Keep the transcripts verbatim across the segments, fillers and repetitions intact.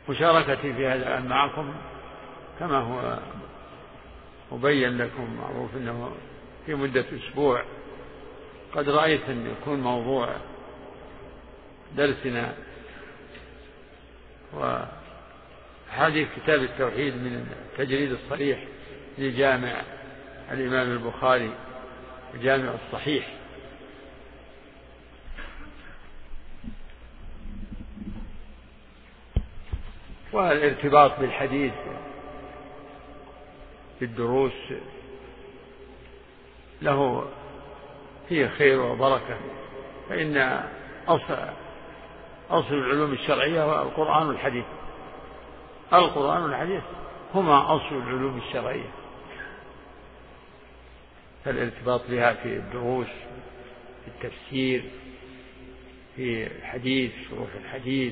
مشاركتي في هذا الآن معكم كما هو مبين لكم معروف أنه في مدة أسبوع قد رأيت أن يكون موضوع درسنا وحديث كتاب التوحيد من التجريد الصريح لجامع الإمام البخاري الجامع الصحيح. والارتباط بالحديث بالدروس له فيه خير وبركة، فإن أصل, أصل العلوم الشرعية هو القرآن والحديث. القرآن والحديث هما أصل العلوم الشرعية، فالارتباط بها في الدروس في التفسير في الحديث شروح الحديث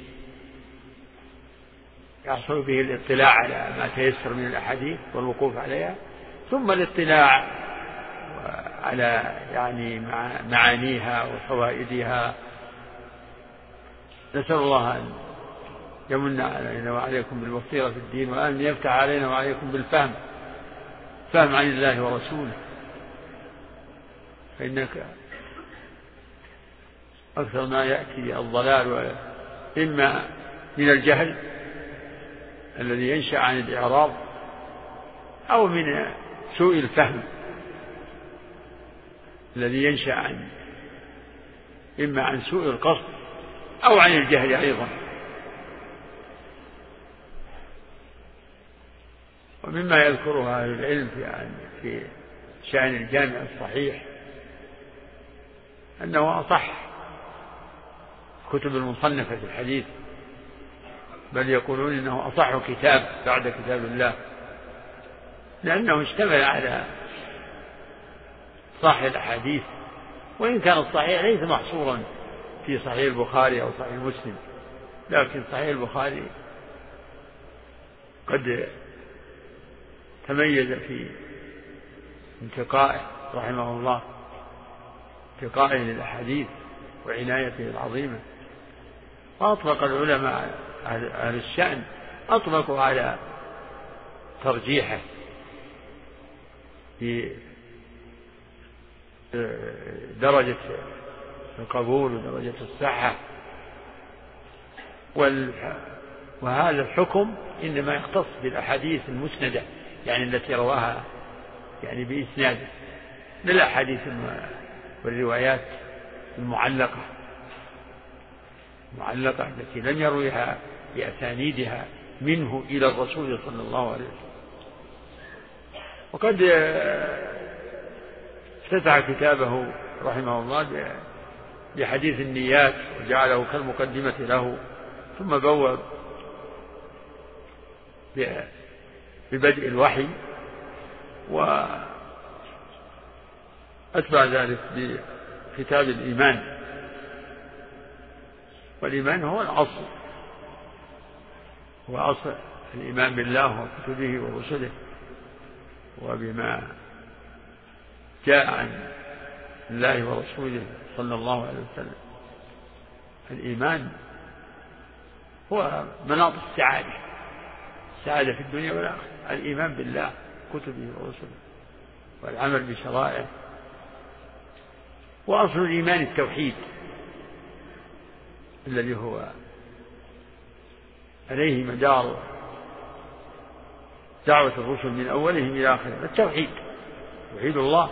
يحصل به الاطلاع على ما تيسر من الأحاديث والوقوف عليها، ثم الاطلاع على يعني معانيها وفوائدها. نسأل الله أن يمن علينا وعليكم بالبصيرة في الدين، وأن يفتح علينا وعليكم بالفهم فهم عن الله ورسوله، فإنك أكثر ما يأتي الضلال إما من الجهل الذي ينشأ عن الإعراض أو من سوء الفهم الذي ينشأ عن إما عن سوء القصد أو عن الجهل أيضا. ومما يذكرها أهل العلم في شأن الجامع الصحيح أنه أصح كتب المصنفة في الحديث، بل يقولون إنه أصح كتاب بعد كتاب الله، لأنه اشتمل على صحيح الأحاديث، وإن كان الصحيح ليس محصورا في صحيح البخاري أو صحيح مسلم، لكن صحيح البخاري قد تميز في انتقائه رحمه الله انتقائه للأحاديث وعنايته العظيمة. وأطلق العلماء أهل الشأن أطلقوا على ترجيحه في درجة القبول ودرجة الصحة، وهذا الحكم إنما يختص بالأحاديث المسندة، يعني التي رواها يعني بإسناد، للأحاديث والروايات المعلقة المعلقة التي لم يرويها بأسانيدها منه إلى الرسول صلى الله عليه وسلم. وقد افتتح كتابه رحمه الله بحديث النيات وجعله كالمقدمة له، ثم بوّب ببدء الوحي، وأتبع ذلك بكتاب الإيمان. والإيمان هو الأصل، هو أصل الإيمان بالله وكتبه ورسله وبما جاء عن الله ورسوله صلى الله عليه وسلم. الإيمان هو مناط السعادة، السعادة في الدنيا والآخرة، الإيمان بالله كتبه ورسله والعمل بشرائعه. وأصل الإيمان التوحيد الذي هو عليه مدار دعوة الرسل من أولهم إلى آخرهم، التوحيد توحيد الله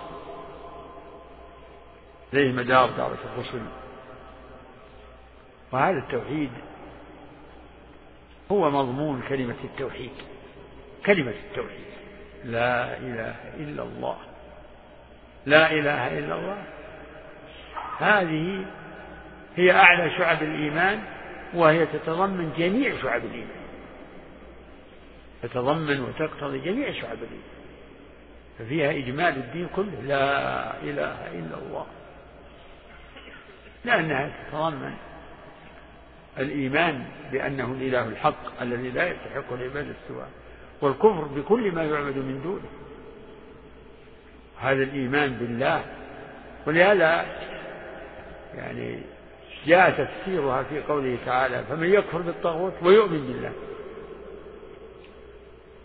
عليه مدار دعوة الرسل. وهذا التوحيد هو مضمون كلمة التوحيد، كلمة التوحيد لا إله إلا الله، لا إله إلا الله، هذه هي أعلى شعب الإيمان، وهي تتضمن جميع شعب الإيمان، تتضمن وتقتضي جميع شعب الإيمان، ففيها إجمال الدين كله، لا إله إلا الله، لأنها تتضمن الإيمان بأنه الإله الحق الذي لا يستحق العبادة سواه، والكفر بكل ما يعبد من دونه. هذا الإيمان بالله. ولهذا يعني جاء تفسيرها في قوله تعالى: فمن يكفر بالطاغوت ويؤمن بالله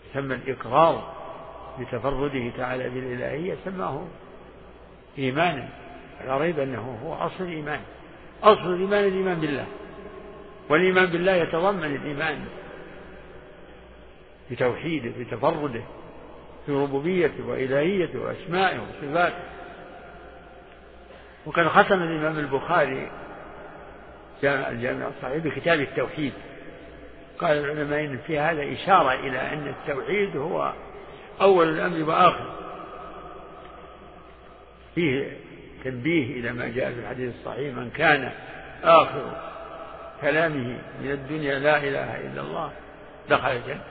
سمى الإقرار بتفرده تعالى بالإلهية سماه إيمانا، لا ريب أنه هو أصل الإيمان. أصل الإيمان الإيمان بالله، والإيمان بالله يتضمن الإيمان بتوحيده بتفرده في ربوبيته وإلهيته وأسمائه وصفاته. وقد ختم الإمام البخاري الجامع الصحيح بكتاب التوحيد. قال العلماء إن في هذا إشارة إلى أن التوحيد هو أول الأمر وآخر، فيه تنبيه إلى ما جاء في الحديث الصحيح: من كان آخر كلامه من الدنيا لا إله إلا الله دخل الجنة،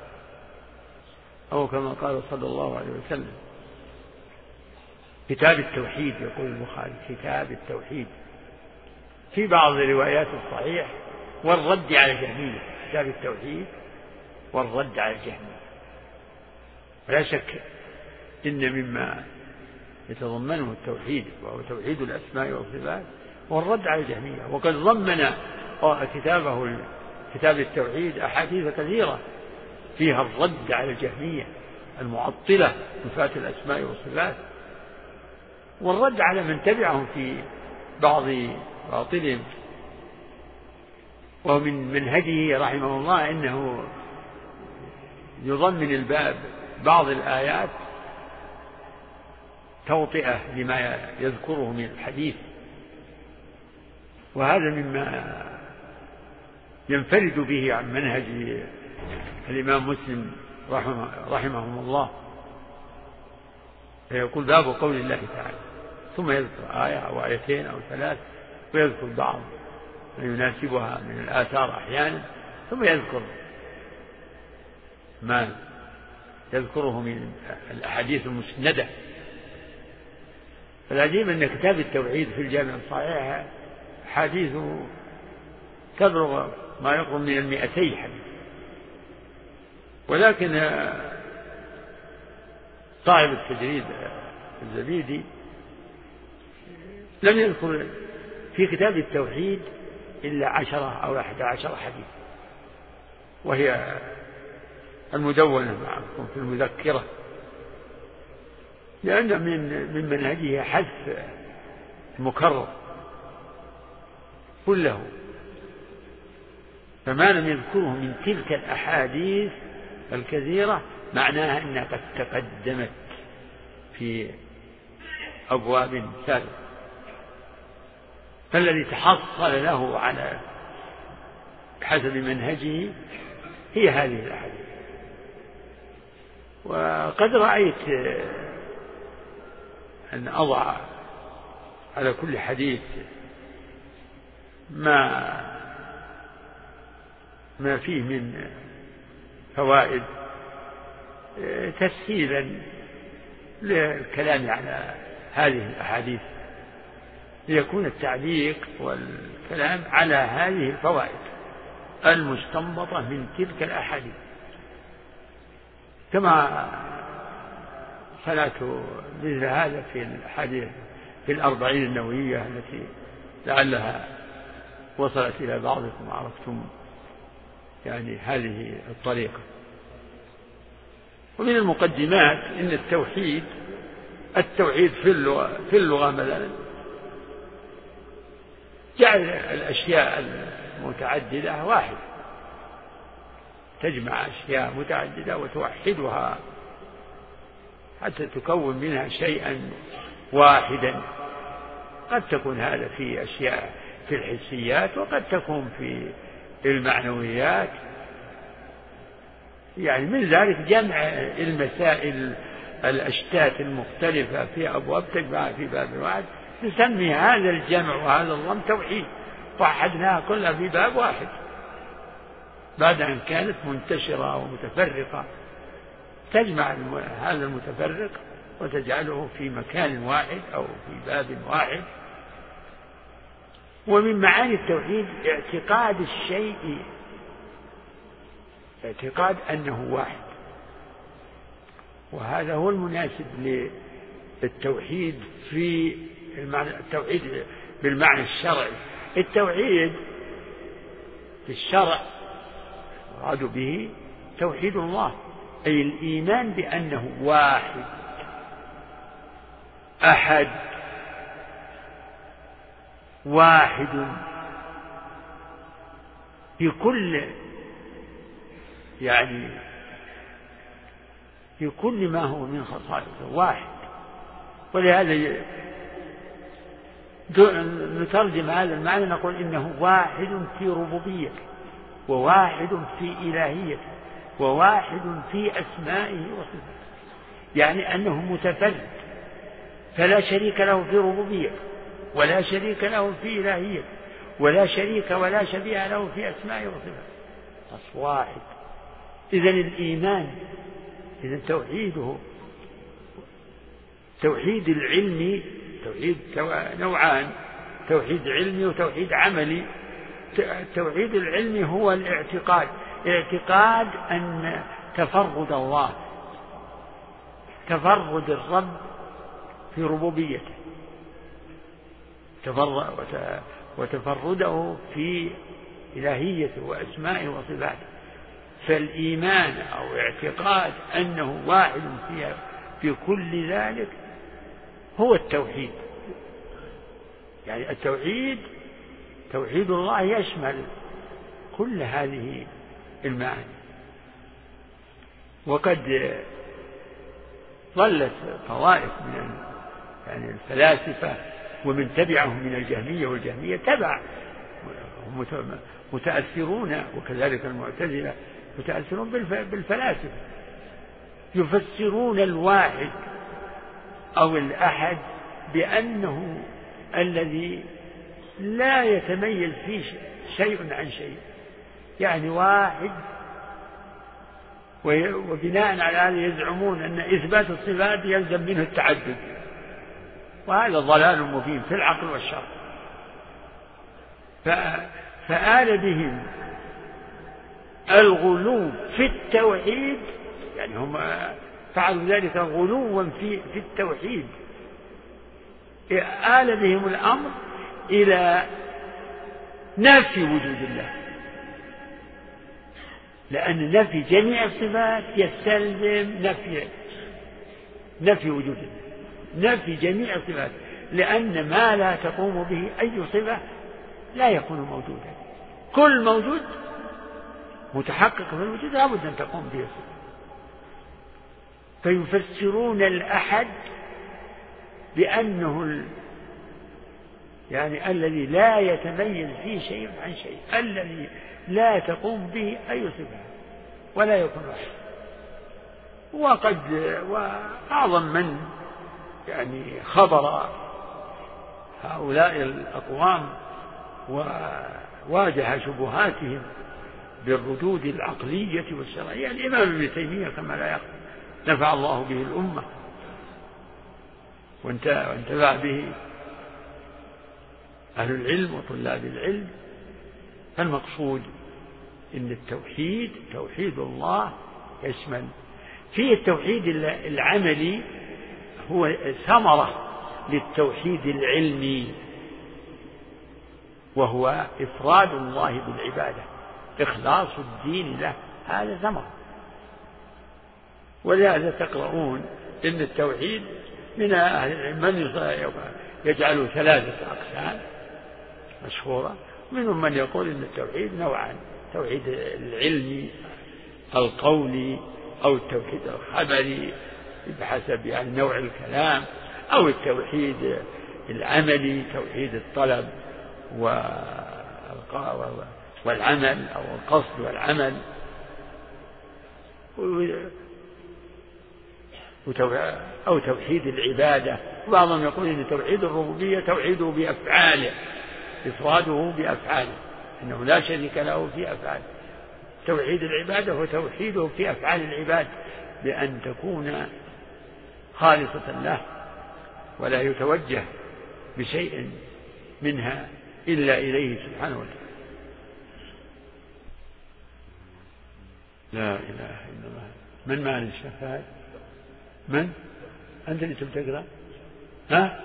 أو كما قال صلى الله عليه وسلم. كتاب التوحيد، يقول البخاري كتاب التوحيد. في بعض روايات الصحيح والرد على الجهمية، كتاب التوحيد والرد على الجهمية. ولا شك إن مما يتضمنه التوحيد وهو توحيد الأسماء والصفات والرد على الجهمية. وقد ضمن كتابه كتاب التوحيد أحاديث كثيرة فيها الرد على الجهمية المعطلة صفات الأسماء والصفات، والرد على من تبعهم في بعض باطلهم. ومن منهجه رحمه الله أنه يضمن الباب بعض الآيات توطئة لما يذكره من الحديث، وهذا مما ينفرد به عن منهج الإمام مسلم رحمه, رحمه الله. فيقول باب قول الله تعالى، ثم يذكر آية أو آيتين أو ثلاث، ويذكر بعض ما يناسبها من الآثار أحيانا، ثم يذكر ما يذكره من الأحاديث المسندة. فالعجيب أن كتاب التوحيد في الجامع الصحيح حديثه تبلغ ما يقرب من المئتي حديث، ولكن صاحب التجريد الزبيدي لم يذكر في كتاب التوحيد إلا عشرة أو أحد عشر حديث، وهي المدونة معكم في المذكرة، لأن من من منهجه حذف المكرر كله، فما لم يذكره من تلك الأحاديث الكثيرة معناها أنها قد تقدمت في أبواب سابقة. فالذي تحصل له على حسب منهجه هي هذه الأحاديث. وقد رأيت أن أضع على كل حديث ما ما فيه من فوائد تسهيلا للكلام على هذه الأحاديث، ليكون التعليق والكلام على هذه الفوائد المستنبطة من تلك الأحاديث، كما صنعت مثل هذا في الحديث في الأربعين النووية التي لعلها وصلت إلى بعضكم وعرفتم يعني هذه الطريقة. ومن المقدمات إن التوحيد التوحيد في اللغة, في اللغة مثلا جعل الأشياء المتعددة واحد، تجمع أشياء متعددة وتوحدها حتى تكون منها شيئا واحدا. قد تكون هذا في أشياء في الحسيات، وقد تكون في المعنويات، يعني من ذلك جمع المسائل الأشتات المختلفة في أبواب تجمعها في باب واحد، نسمي هذا الجمع وهذا الضم توحيد، وحدناها كلها في باب واحد بعد أن كانت منتشرة ومتفرقة. تجمع هذا المتفرق وتجعله في مكان واحد أو في باب واحد. ومن معاني التوحيد اعتقاد الشيء، اعتقاد أنه واحد، وهذا هو المناسب للتوحيد في المعنى التوحيد بالمعنى الشرعي. التوحيد في الشرع مراد به توحيد الله أي الإيمان بأنه واحد أحد واحد في كل يعني في كل ما هو من خصائصه واحد. ولهذا نترجم هذا المعنى نقول إنه واحد في ربوبيته، وواحد في إلهيته، وواحد في أسمائه وصفاته، يعني أنه متفرد فلا شريك له في ربوبيته، ولا شريك له في إلهيته، ولا شريك ولا شبيه له في أسمائه وصفاته، بس واحد. إذن الإيمان، إذن توحيده توحيد العلمي، توحيد نوعان، توحيد علمي وتوحيد عملي. التوحيد العلمي هو الاعتقاد، اعتقاد أن تفرد الله، تفرد الرب في ربوبيته، وتفرده في إلهيته وأسمائه وصفاته. فالإيمان أو اعتقاد أنه واحد فيها في كل ذلك هو التوحيد. يعني التوحيد توحيد الله يشمل كل هذه المعاني. وقد ظلت طوائف من يعني الفلاسفة ومن تبعهم من الجهمية، والجهمية تبع متأثرون، وكذلك المعتزلة متأثرون بالفلاسفة، يفسرون الواحد أو الأحد بأنه الذي لا يتميز فيه شيء عن شيء، يعني واحد. وبناء على هذا يزعمون أن إثبات الصفات يلزم منه التعدد، وهذا ضلال مبين في العقل والشرع. فآل بهم الغلو في التوحيد، يعني هم فعلوا ذلك غلوا في في التوحيد، آل بهم الأمر إلى نفي وجود الله، لأن نفي جميع الصفات يستلزم نفي نفي وجود الله، نفي جميع الصفات، لأن ما لا تقوم به أي صفة لا يكون موجودا. كل موجود متحقق في الوجود لابد أن تقوم به الصفة. فيفسرون الأحد بأنه ال... يعني الذي لا يتميز فيه شيء عن شيء، الذي لا تقوم به أي صفة ولا يكون واحد. وقد وأعظم من يعني خبر هؤلاء الأقوام وواجه شبهاتهم بالردود العقلية والشرعية الإمام ابن تيمية كما لا يخفى، نفع الله به الأمة وانتفع به أهل العلم وطلاب العلم. فالمقصود إن التوحيد توحيد الله يشمل فيه التوحيد العملي، هو ثمرة للتوحيد العلمي، وهو إفراد الله بالعبادة، إخلاص الدين له، هذا ثمرة. ولهذا تقرؤون إن التوحيد من أهل العلم من يجعله ثلاثة أقسام مشهورة، منهم من يقول إن التوحيد نوعان: التوحيد العلمي القولي، أو التوحيد الخبري بحسب يعني نوع الكلام، أو التوحيد العملي توحيد الطلب والعمل، أو القصد والعمل، أو توحيد العبادة. وبعضهم يقول إن توحيد الربوبية توحيده بأفعاله، إفراده بأفعاله، إنه لا شريك له في أفعاله. توحيد العبادة هو توحيده في أفعال العباد، بأن تكون خالصة له ولا يتوجه بشيء منها إلا إليه سبحانه وتعالى. لا إله إلا الله. من معنى الشفاعة؟ من؟ أنت اللي تقرأ؟ ها؟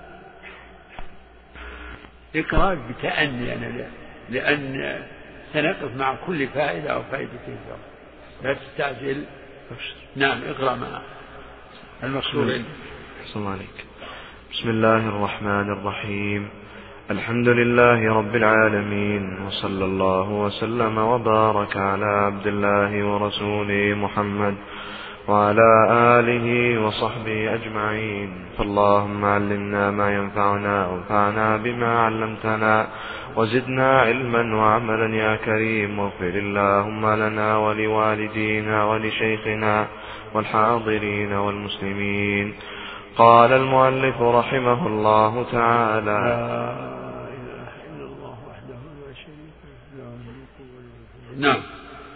اقرأ بتأني أنا، لأن سنقف مع كل فائدة أو فائدتين، لا تستعجل نعم اقرأ ما المقصود. بسم عليك. بسم الله الرحمن الرحيم. الحمد لله رب العالمين، وصلى الله وسلم وبارك على عبد الله ورسوله محمد وعلى آله وصحبه أجمعين. فاللهم علمنا ما ينفعنا وانفعنا بما علمتنا وزدنا علما وعملا يا كريم. واغفر اللهم لنا ولوالدينا ولشيخنا والحاضرين والمسلمين. قال المؤلف رحمه الله تعالى: لا إله إلا الله وحده لا شريك له. نعم.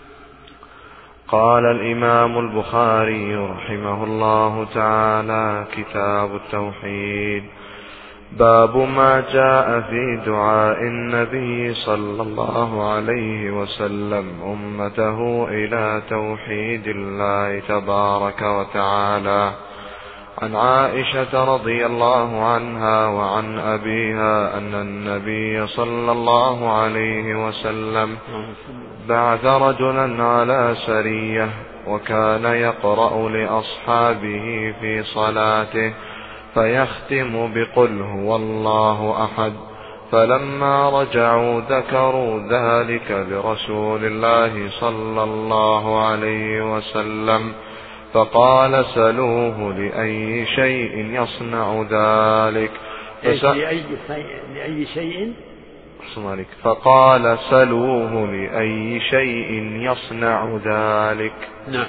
قال الإمام البخاري رحمه الله تعالى: كتاب التوحيد. باب ما جاء في دعاء النبي صلى الله عليه وسلم أمته إلى توحيد الله تبارك وتعالى. عن عائشة رضي الله عنها وعن أبيها أن النبي صلى الله عليه وسلم بعث رجلا على سرية، وكان يقرأ لأصحابه في صلاته فيختم بقل هو الله أحد. فلما رجعوا ذكروا ذلك لرسول الله صلى الله عليه وسلم، فقال: سلوه لأي شيء يصنع ذلك. لأي لأي شيء فقال: سلوه لأي شيء يصنع ذلك. نعم.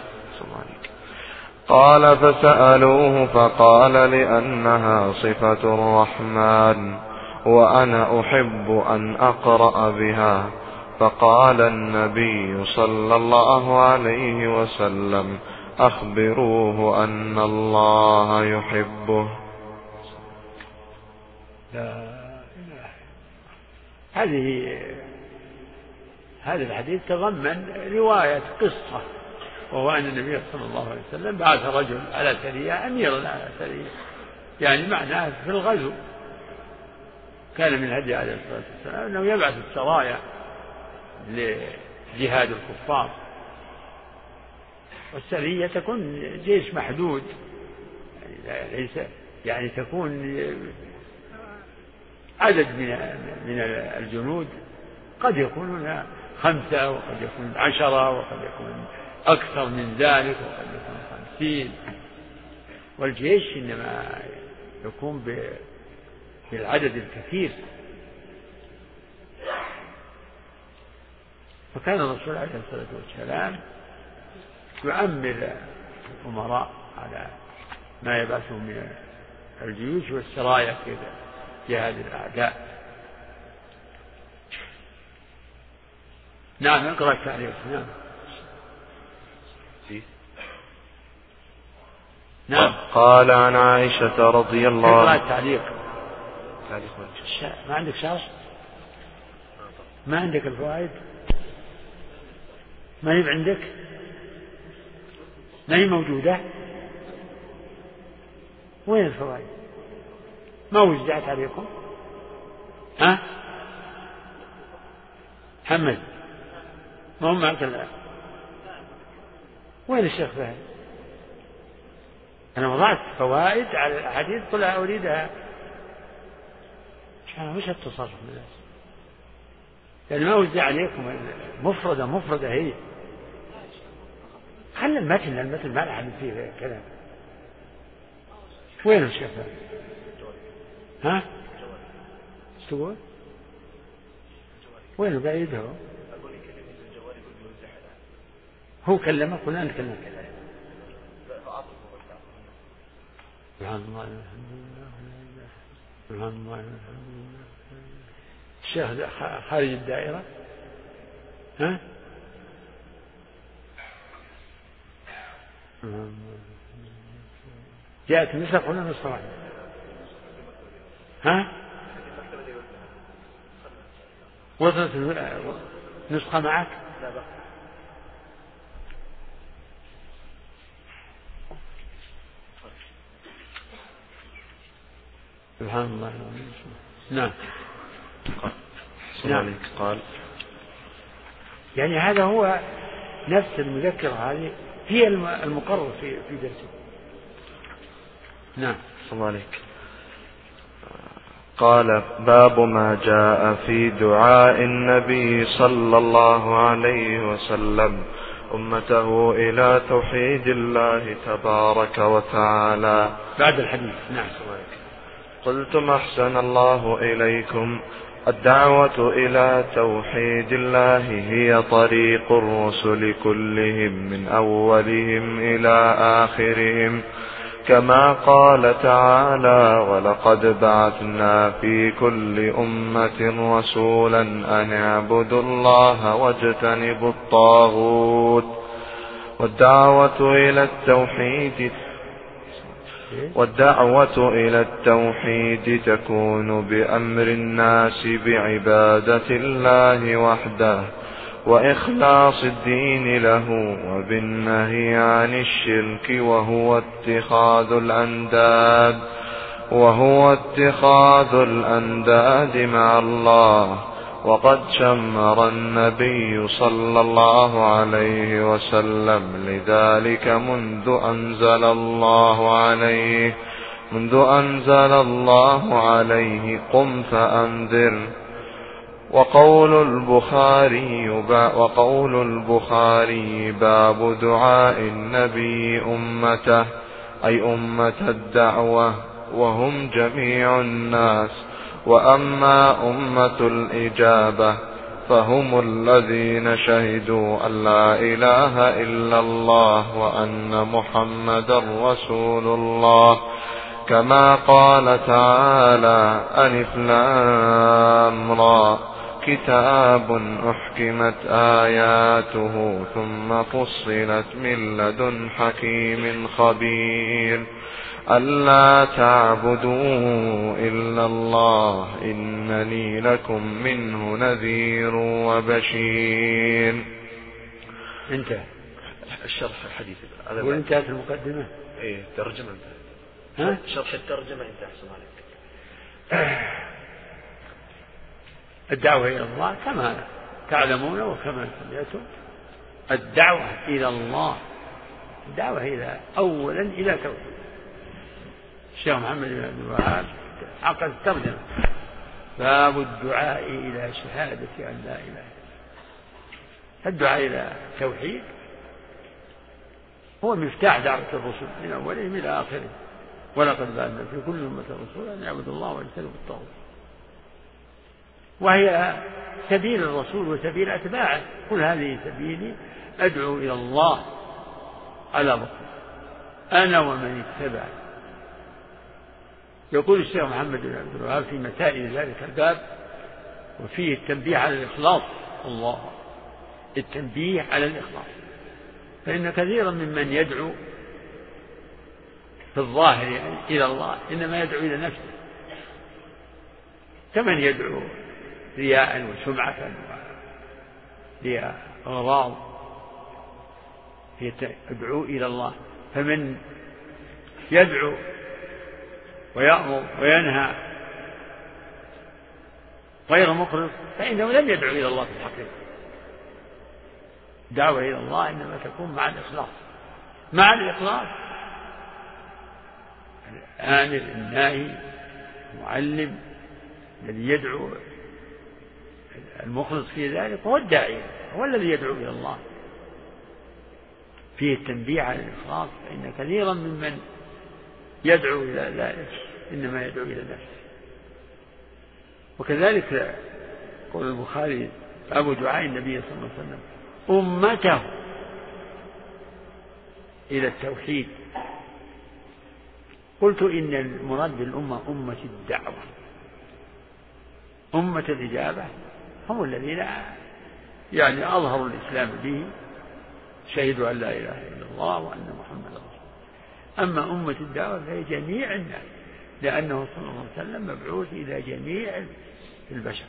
قال: فسألوه فقال: لأنها صفة الرحمن وأنا أحب أن أقرأ بها. فقال النبي صلى الله عليه وسلم: أخبروه أن الله يحبه. لا إله. هذه هذا الحديث تضمن رواية قصة، وهو أن النبي صلى الله عليه وسلم بعث رجل على سرية، أميرا على سرية، يعني معناه في الغزو. كان من الهدي عليه الصلاة والسلام أنه يبعث السرايا لجهاد الكفار، والسرية تكون جيش محدود، يعني ليس يعني تكون عدد من من الجنود، قد يكونون خمسة وقد يكون عشرة وقد يكون أكثر من ذلك وقد يكون خمسين. والجيش إنما يكون بالعدد الكثير. فكان الرسول عليه الصلاة والسلام يؤمر الأمراء على ما يبعثهم من الجيوش والسرايا في جهاد الأعداء. نعم اقرأ التعليق. نعم نعم. قال عن عائشة رضي الله عنها. اقرأ التعليق. ما عندك شرح؟ ما عندك الفوائد؟ ما هي عندك؟ ما هي موجودة؟ وين الفوائد؟ ما وزعت عليكم؟ ها؟ محمد ما هم معك الآن؟ وين الشيخ فهد؟ أنا وضعت فوائد على الأحاديث كلها أريدها. أنا وش التصرف من الناس؟ يعني ما وزع عليكم مفردة مفردة هي. خلي المتن المتن ما نحن فيه كلام. وين الشيخ فهد؟ ها؟ تقول؟ وين بعيد هو؟ هو كلمك ولا أنت كلمك؟ سبحان الله الحمد لله سبحان الله الحمد لله. الشيخ خارج الدائرة. ها؟ جاءت نسخ ولا نسخة واحدة؟ ها؟ وصلت نسخة معك؟ سبحان الله. نعم. نعم. قال يعني هذا هو نفس المذكرة هذه هي المقرر في في درسه. نعم. الله عليك. قال: باب ما جاء في دعاء النبي صلى الله عليه وسلم أمته إلى توحيد الله تبارك وتعالى. بعد الحديث. نعم. قلتم: أحسن الله إليكم. الدعوة إلى توحيد الله هي طريق الرسل كلهم من أولهم إلى آخرهم، كما قال تعالى: ولقد بعثنا في كل أمة رسولا أن اعبدوا الله واجتنبوا الطاغوت. والدعوة إلى التوحيد والدعوة إلى التوحيد تكون بأمر الناس بعبادة الله وحده وإخلاص الدين له، وبالنهي عن الشرك وهو اتخاذ الأنداد وهو اتخاذ الأنداد مع الله. وقد شمر النبي صلى الله عليه وسلم لذلك منذ أنزل الله عليه منذ أنزل الله عليه قم فأنذر. وقول البخاري وقول البخاري باب دعاء النبي أمته، أي أمة الدعوة، وهم جميع الناس. وأما أمة الإجابة فهم الذين شهدوا أن لا إله إلا الله وأن محمدا رسول الله، كما قال تعالى: ألف لام را كتاب أحكمت آياته ثم فصلت من لدن حكيم خبير، ألا تعبدوا إلا الله إنني لكم منه نذير وبشير. انتهى الشرح الحديث. وانتهت المقدمة. ايه ترجمة. ها؟ شرح الترجمة انتهى. أحسن عليك. الدعوة إلى الله كما تعلمون وكما سمعتم، الدعوة إلى الله الدعوة إلى أولا إلى توحيد. الشيخ محمد بن عبد الوهاب عقد الترجمة: باب الدعاء إلى شهادة أن لا إله. الدعاء إلى التوحيد هو مفتاح دعوة الرسل من أولهم إلى آخرهم. ولقد بعثنا في كل أمة رسولا أن يعبدوا الله واجتنبوا الطاغوت، وهي سبيل الرسول وسبيل أتباعه. قل هذه سبيلي أدعو إلى الله على بصيرة أنا ومن اتبعني. يقول الشيخ محمد بن عبد الوهاب في مسائل ذلك الباب وفيه التنبيه على الإخلاص. الله التنبيه على الإخلاص، فإن كثيرا ممن يدعو في الظاهر إلى الله إنما يدعو إلى نفسه، كمن يدعو رياء وسمعة لأغراض، يدعو إلى الله. فمن يدعو ويأمر وينهى غير مخلص فإنه لم يدعو إلى الله في الحقيقة. دعوة إلى الله إنما تكون مع الإخلاص. مع الإخلاص الآمر الناهي المعلم الذي يدعو، المخلص في ذلك هو الداعي، هو الذي يدعو إلى الله. فيه التنبيه على الإخلاص، فإن كثيرا ممن يدعو إلى ذلك إنما يدعو إلى نفسه. وكذلك قول البخاري: أبو دعاء النبي صلى الله عليه وسلم أمته إلى التوحيد. قلت إن المراد بالأمة أمة الدعوة. أمة الإجابة هم الذين يعني أظهروا الإسلام به، شهدوا أن لا إله إلا الله وأن محمد رسول الله. أما أمة الدعوة فهي جميع الناس، لأنه صلى الله عليه وسلم مبعوث إلى جميع البشر،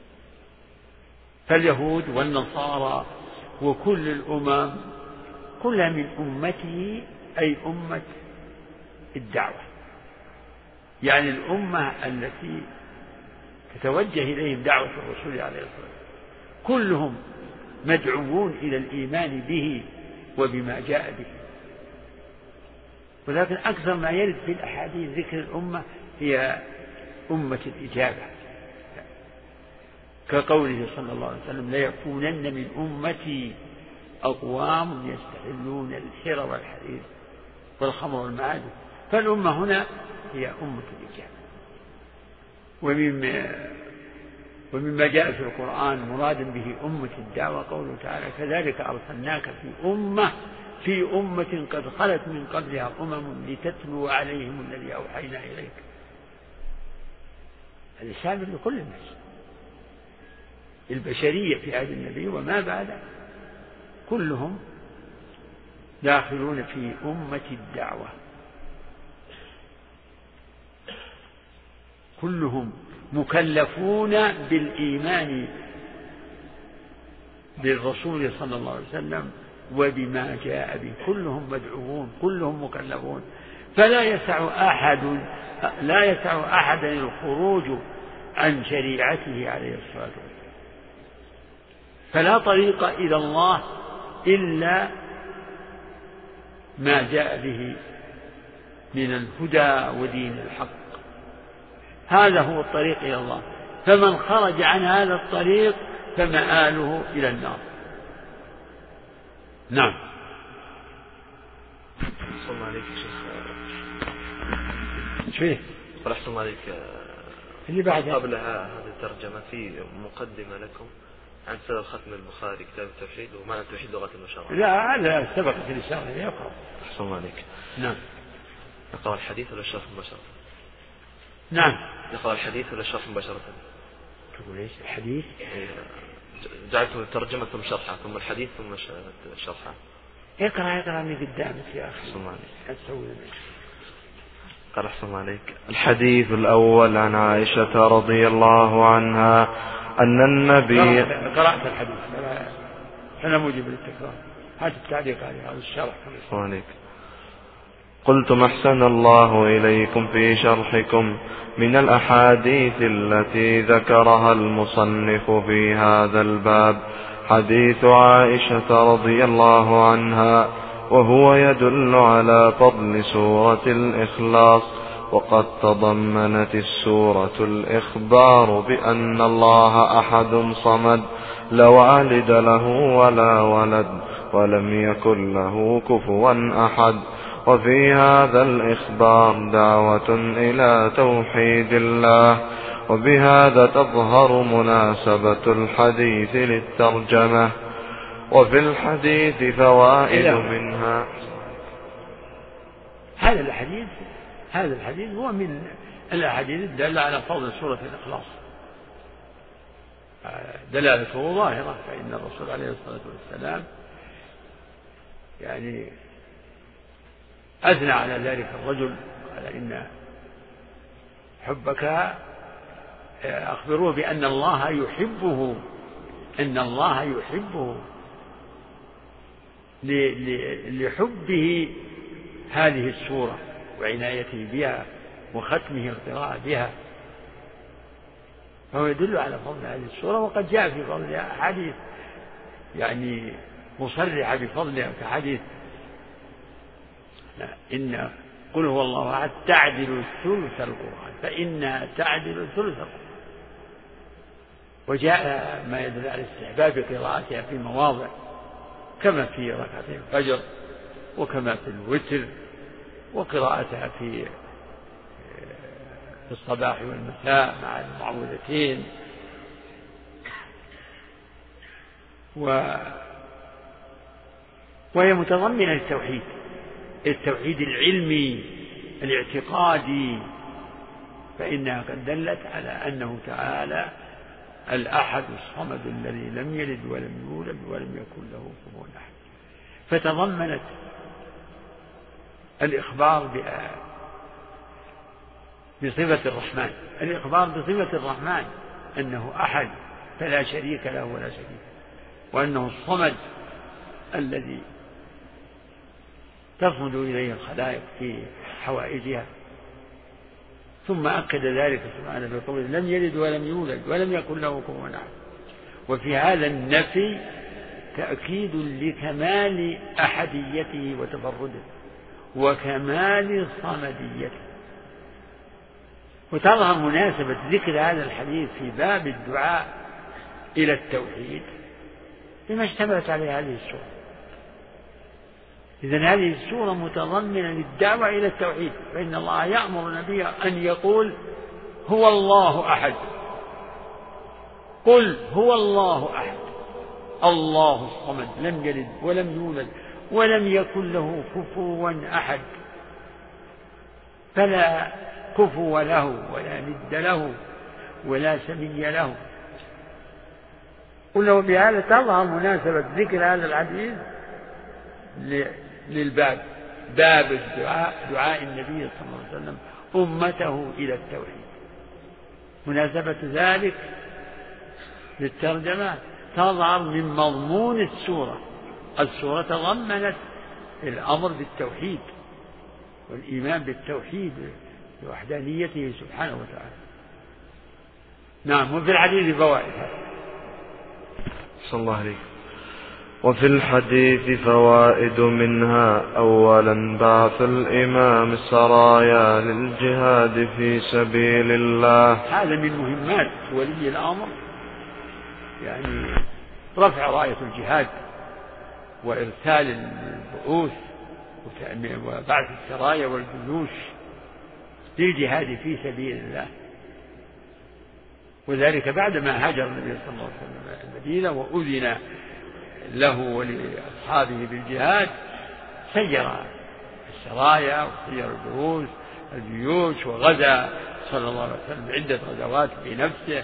فاليهود والنصارى وكل الأمم كلها من أمته، أي أمة الدعوة، يعني الأمة التي تتوجه إليهم دعوة الرسول عليه الصلاة والسلام. كلهم مدعوون إلى الإيمان به وبما جاء به. ولكن أكثر ما يرد في الأحاديث ذكر الأمة هي أمة الإجابة، كقوله صلى الله عليه وسلم: ليكونن من أمتي أقوام يستحلون الحر والحرير والخمر والمعادن. فالأمة هنا هي أمة الإجابة. ومما ومما جاء في القرآن مرادا به أمة الدعوة قوله تعالى: كذلك أرسلناك في أمة في أمة قد خلت من قبلها أمم لتتلو عليهم الذي أوحينا إليك. هذا شامل لكل الناس، البشرية في هذا النبي وما بعده كلهم داخلون في أمة الدعوة، كلهم مكلفون بالإيمان بالرسول صلى الله عليه وسلم وبما جاء به، كلهم مدعوون، كلهم مكلفون. فلا يسع أحد لا يسع أحدا الخروج عن شريعته عليه الصلاة والسلام. فلا طريق إلى الله إلا ما جاء به من الهدى ودين الحق، هذا هو الطريق إلى الله. فمن خرج عن هذا الطريق فمآله إلى النار. نعم. أحسن الله عليك شيخ. شويه أحسن الله عليك. اللي بعدها قبلها هذه الترجمة في مقدمة لكم عن سبب ختم البخاري كتاب التوحيد ومعنى التوحيد لغة المشاركة. لا هذا سبق في الإشارة يقرأ. أحسن الله عليك. نعم. يقرأ الحديث ولا الشرح مباشرة؟ نعم. يقرأ الحديث ولا الشرح مباشرة؟ تقول إيش الحديث؟ جعلتم الترجمة ثم شرحها ثم الحديث ثم شرحها. اقرأ اقرأ من قدامك يا أخي. أحسن الله عليك. أسوي قال أحسن الله عليك. الحديث الأول عن عائشة رضي الله عنها أن النبي قرأت الحديث فلا موجب للتكرار. هات التعليق عليها أو الشرح. عليك. قلتم أحسن الله إليكم في شرحكم من الأحاديث التي ذكرها المصنف في هذا الباب حديث عائشة رضي الله عنها، وهو يدل على فضل سورة الإخلاص. وقد تضمنت السورة الإخبار بأن الله أحد صمد لا والد له ولا ولد ولم يكن له كفوا أحد. وفي هذا الإخبار دعوة إلى توحيد الله، وبهذا تظهر مناسبة الحديث للترجمة. وفي الحديث فوائد منها. هذا الحديث هذا الحديث هو من الأحاديث الدالة على فضل سورة الإخلاص، دلالته ظاهرة. فإن الرسول عليه الصلاة والسلام يعني أثنى على ذلك الرجل، قال: إن حبك أخبروه بأن الله يحبه، إن الله يحبه لحبه هذه السورة وعنايته بها وختمه القراءة بها، فهو يدل على فضل هذه السورة. وقد جاء في فضلها حديث يعني مصرح بفضلها كحديث إن قل هو الله أحد تعدل ثلث القرآن، فإنها تعدل ثلث القرآن. وجاء ما يدل على استحباب قراءتها في مواضع كما في ركعتي الفجر وكما في الوتر، وقراءتها في في الصباح والمساء مع المعوذتين. و وهي متضمنة التوحيد التوحيد العلمي الاعتقادي، فإنها قد دلت على أنه تعالى الأحد الصمد الذي لم يلد ولم يولد ولم يكن له كفوا أحد. فتضمنت الإخبار بصفة الرحمن، الإخبار بصفة الرحمن أنه أحد فلا شريك له ولا شريك، وأنه الصمد الذي تصمد إليه الخلائق في حوائجها. ثم أكد ذلك سبحانه بقوله: لم يلد ولم يولد ولم يكن له كفوا أحد. وفي هذا النفي تأكيد لكمال أحديته وتفرده وكمال صمديته. وتظهر مناسبة ذكر هذا الحديث في باب الدعاء إلى التوحيد بما اشتملت عليه هذه السورة. إذن هذه السورة متضمنة للدعوة إلى التوحيد، فإن الله يأمر نبيه أن يقول هو الله أحد، قل هو الله أحد الله الصمد لم يلد ولم يولد ولم يكن له كفوا أحد، فلا كفو له ولا ند له ولا سمي له. قلنا وبهذا تظهر مناسبة ذكر هذا الحديث للباب، باب الدعاء، دعاء النبي صلى الله عليه وسلم أمته إلى التوحيد. مناسبة ذلك للترجمة تظهر من مضمون السورة. السورة تضمنت الأمر بالتوحيد والإيمان بالتوحيد بوحدانيته سبحانه وتعالى. نعم. وفي الحديث فوائد. صلى الله عليه. وفي الحديث فوائد، منها أولا بعث الإمام السرايا للجهاد في سبيل الله. هذا من مهمات ولي الأمر، يعني رفع راية الجهاد وإرسال البعوث وبعث السرايا والجيوش للجهاد في سبيل الله. وذلك بعدما هاجر النبي صلى الله عليه وسلم المدينة وأذن له ولأصحابه بالجهاد، سير السرايا وسير البعوث الجيوش وغزا صلى الله عليه وسلم عدة غزوات بنفسه.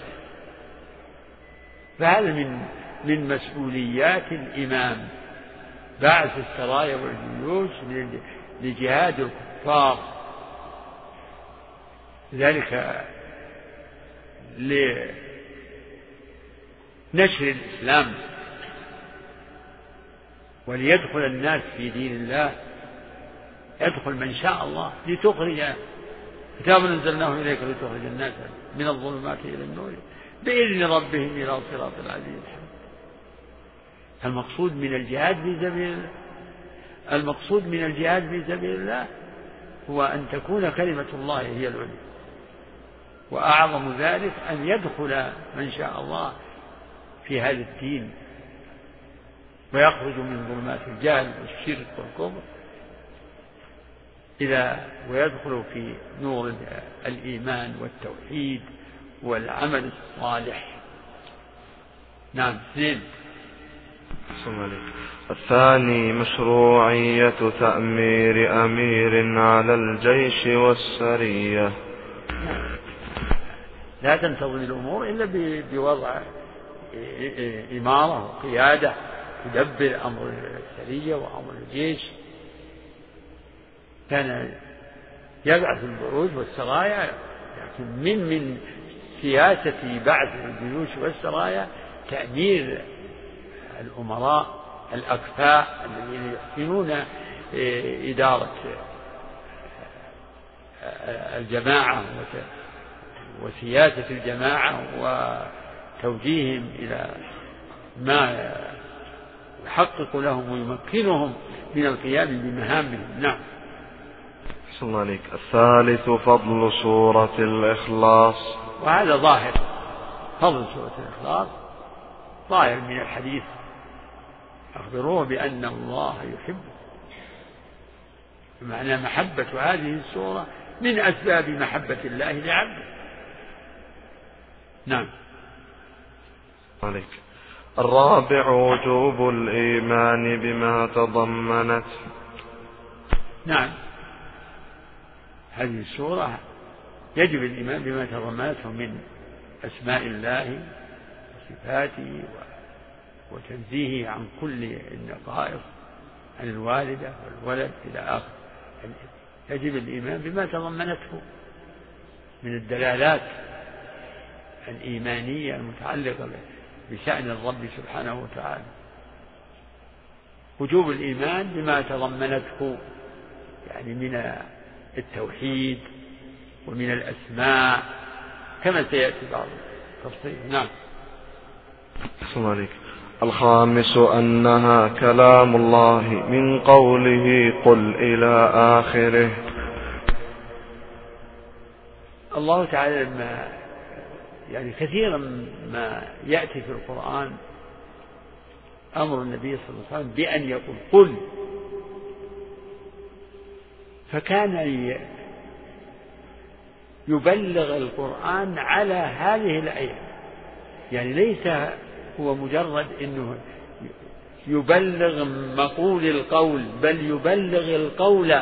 فهذا من من مسؤوليات الإمام، بعث السرايا والجيوش لجهاد الكفار، ذلك لنشر الإسلام وليدخل الناس في دين الله، يدخل من شاء الله، لتخرج كتاب أنزلناه إليك لتخرج الناس من الظلمات إلى النور بإذن ربهم إلى صراط العزيز الحميد. المقصود من الجهاد في سبيل الله، المقصود من الجهاد في سبيل الله هو أن تكون كلمة الله هي العليا، وأعظم ذلك أن يدخل من شاء الله في هذا الدين ويخرج من ظلمات الجهل والشرك والكفر إلى ويدخل في نور الإيمان والتوحيد والعمل الصالح. نعم. اثنين. الثاني مشروعية تأمير أمير على الجيش والسرية. لا تنتظم الأمور إلا بوضع إمارة وقيادة تدبر أمر السرية وأمر الجيش. كان يبعث البعوث والسرايا، لكن من من سياسة بعث الجيوش والسرايا تأمير الأمراء الأكفاء الذين يحسنون إدارة الجماعة وسياسة الجماعة وتوجيههم إلى ما يحقق لهم ويمكنهم من القيام بمهامهم. نعم. صلى الله عليك. الثالث فضل سورة الإخلاص. وهذا ظاهر، فضل سورة الإخلاص ظاهر من الحديث، أخبروه بأن الله يحبه، بمعنى محبة هذه السورة من أسباب محبة الله لعبده. نعم. عليك. الرابع وجوب الإيمان بما تضمنت. نعم. هذه السورة يجب الإيمان بما تضمنته من أسماء الله وصفاته وتنزيهه عن كل النقائص، عن الوالدة والولد إلى آخر. يجب الإيمان بما تضمنته من الدلالات الإيمانية المتعلقة بشأن الرب سبحانه وتعالى. وجوب الإيمان بما تضمنته يعني من التوحيد ومن الأسماء كما سيأتي بعض التفصيل. نعم. السلام عليكم. الخامس أنها كلام الله من قوله قل إلى آخره. الله تعالى لما يعني كثيرا ما يأتي في القرآن أمر النبي صلى الله عليه وسلم بأن يقول قل، فكان يبلغ القرآن على هذه الآية، يعني ليس هو مجرد أنه يبلغ مقول القول، بل يبلغ القول.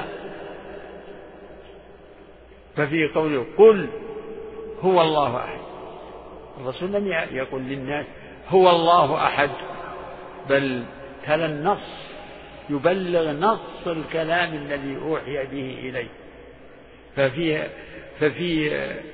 ففي قوله قل هو الله أحد، الرسول لم يقل للناس هو الله أحد، بل تلا النص، يبلغ نص الكلام الذي أوحي به إليه. ففي ففي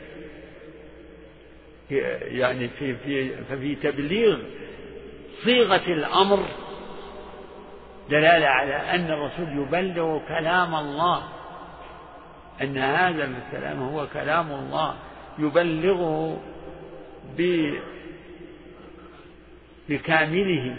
يعني في في ففي تبليغ صيغة الأمر دلالة على أن الرسول يبلغ كلام الله، أن هذا الكلام هو كلام الله، يبلغه بكامله.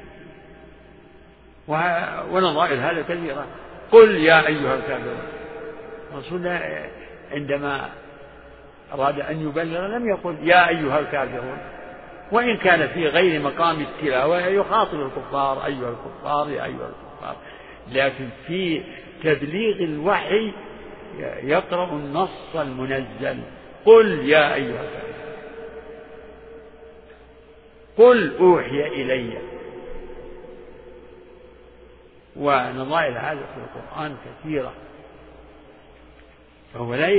ونظائر هذا كثيرة. قل يا أيها الكافرون، الرسول عندما أراد أن يبلغ لم يقل يا أيها الكافرون، وإن كان في غير مقام التلاوة يخاطب الكفار أيها الكفار يا أيها الكفار، لكن في تبليغ الوحي يقرأ النص المنزل قل يا أيها الكافرون، قل أوحي إلي. ونظائر هذا في القرآن كثيرة، فهو لا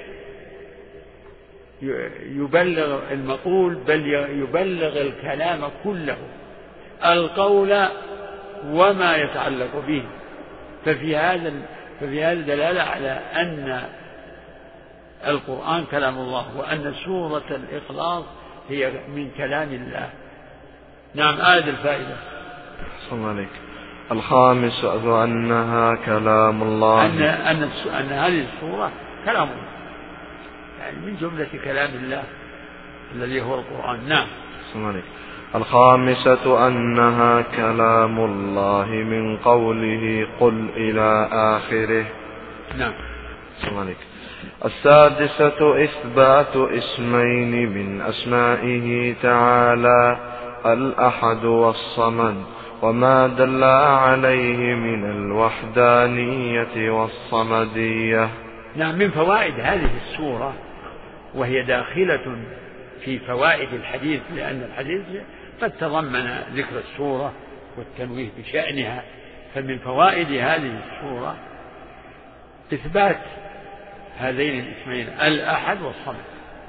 يبلغ المقول بل يبلغ الكلام كله، القول وما يتعلق به. ففي هذا ففي هذا دلالة على أن القرآن كلام الله، وأن سورة الإخلاص هي من كلام الله. نعم، آية الفائدة. صلى عليك. الخامس أنها كلام الله، أن, أن, أن هذه السورة كلام الله، يعني من جملة كلام الله الذي هو القرآن. نعم. صلى عليك. الخامسة أنها كلام الله من قوله قل إلى آخره. نعم. صلى عليك. السادسة إثبات اسمين من أسمائه تعالى الأحد والصمد، وما دل عليه من الوحدانية والصمدية. نعم، من فوائد هذه السورة، وهي داخلة في فوائد الحديث، لأن الحديث قد تضمن ذكر السورة والتنويه بشأنها، فمن فوائد هذه السورة إثبات هذين الاسمين الأحد والصمد،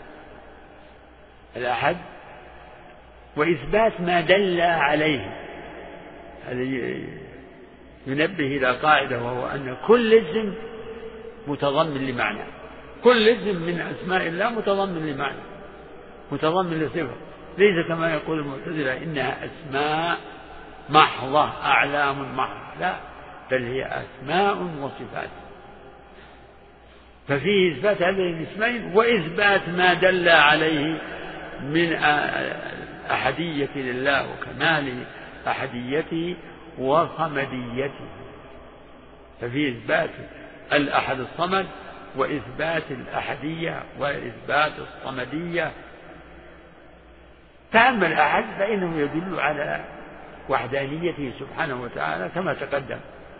الأحد، وإثبات ما دل عليه. هذا ينبه إلى قاعدة، وهو أن كل اسم متضمن لمعنى، كل اسم من أسماء الله متضمن لمعنى، متضمن لصفة، ليس كما يقول المعتزلة إنها أسماء محضة أعلام محضة، لا، بل هي أسماء وصفات. ففيه إثبات هذين الاسمين وإثبات ما دل عليه من أحدية لله وكمال أحديته وصمديته. ففيه إثبات الأحد الصمد، وإثبات الأحدية، وإثبات الصمدية. فأما الأحد فإنه يدل على وحدانيته سبحانه وتعالى كما تقدم،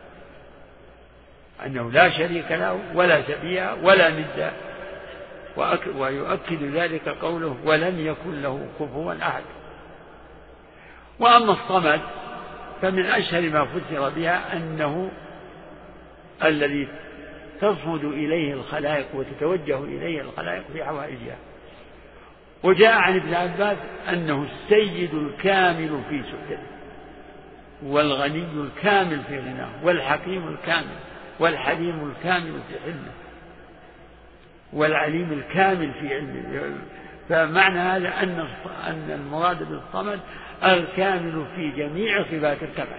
أنه لا شريك له ولا شبيه ولا ند، ويؤكد ذلك قوله ولم يكن له كفوا أحد. وأما الصمد فمن أشهر ما فسر بها أنه الذي تصمد إليه الخلائق وتتوجه إليه الخلائق في حوائجها. وجاء عن ابن عباس أنه السيد الكامل في سؤدده، والغني الكامل في غناه، والحكيم الكامل، والحليم الكامل في حلمه، والعليم الكامل في علمه. فمعنى هذا أن أن المراد بالصمد الكامل في جميع صفات الكمال.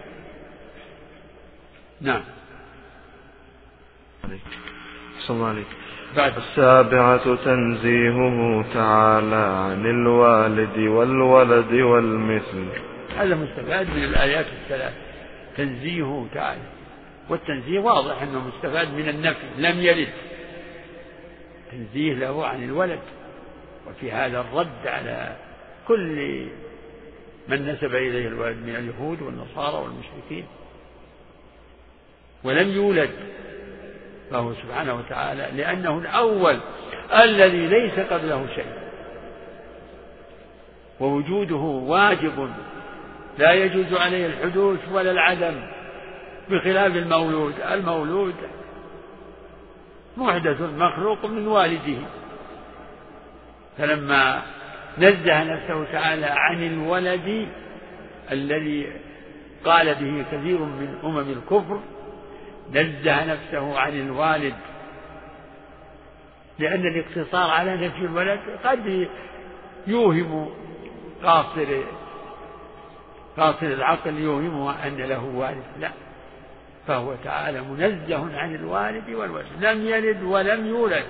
نعم. صلى الله عليه. بعد السابعة تنزيهه تعالى عن الوالد والولد والمثل. هذا مستفاد من الآيات الثلاث، تنزيهه تعالى، والتنزيه واضح أنه مستفاد من النفي، لم يلد، تنزيه له عن الولد، وفي هذا الرد على كل من نسب إليه الولد من اليهود والنصارى والمشركين. ولم يولد، فهو سبحانه وتعالى لأنه الأول الذي ليس قبله شيء، ووجوده واجب لا يجوز عليه الحدوث ولا العدم، بخلاف المولود. المولود محدث مخلوق من والده، فلما نزه نفسه تعالى عن الولد الذي قال به كثير من أمم الكفر، نزه نفسه عن الوالد، لأن الاقتصار على نفي الولد قد يوهم قاصر قاصر العقل، يوهمه أن له والد، لا، فهو تعالى منزه عن الوالد والولد، لم يلد ولم يولد.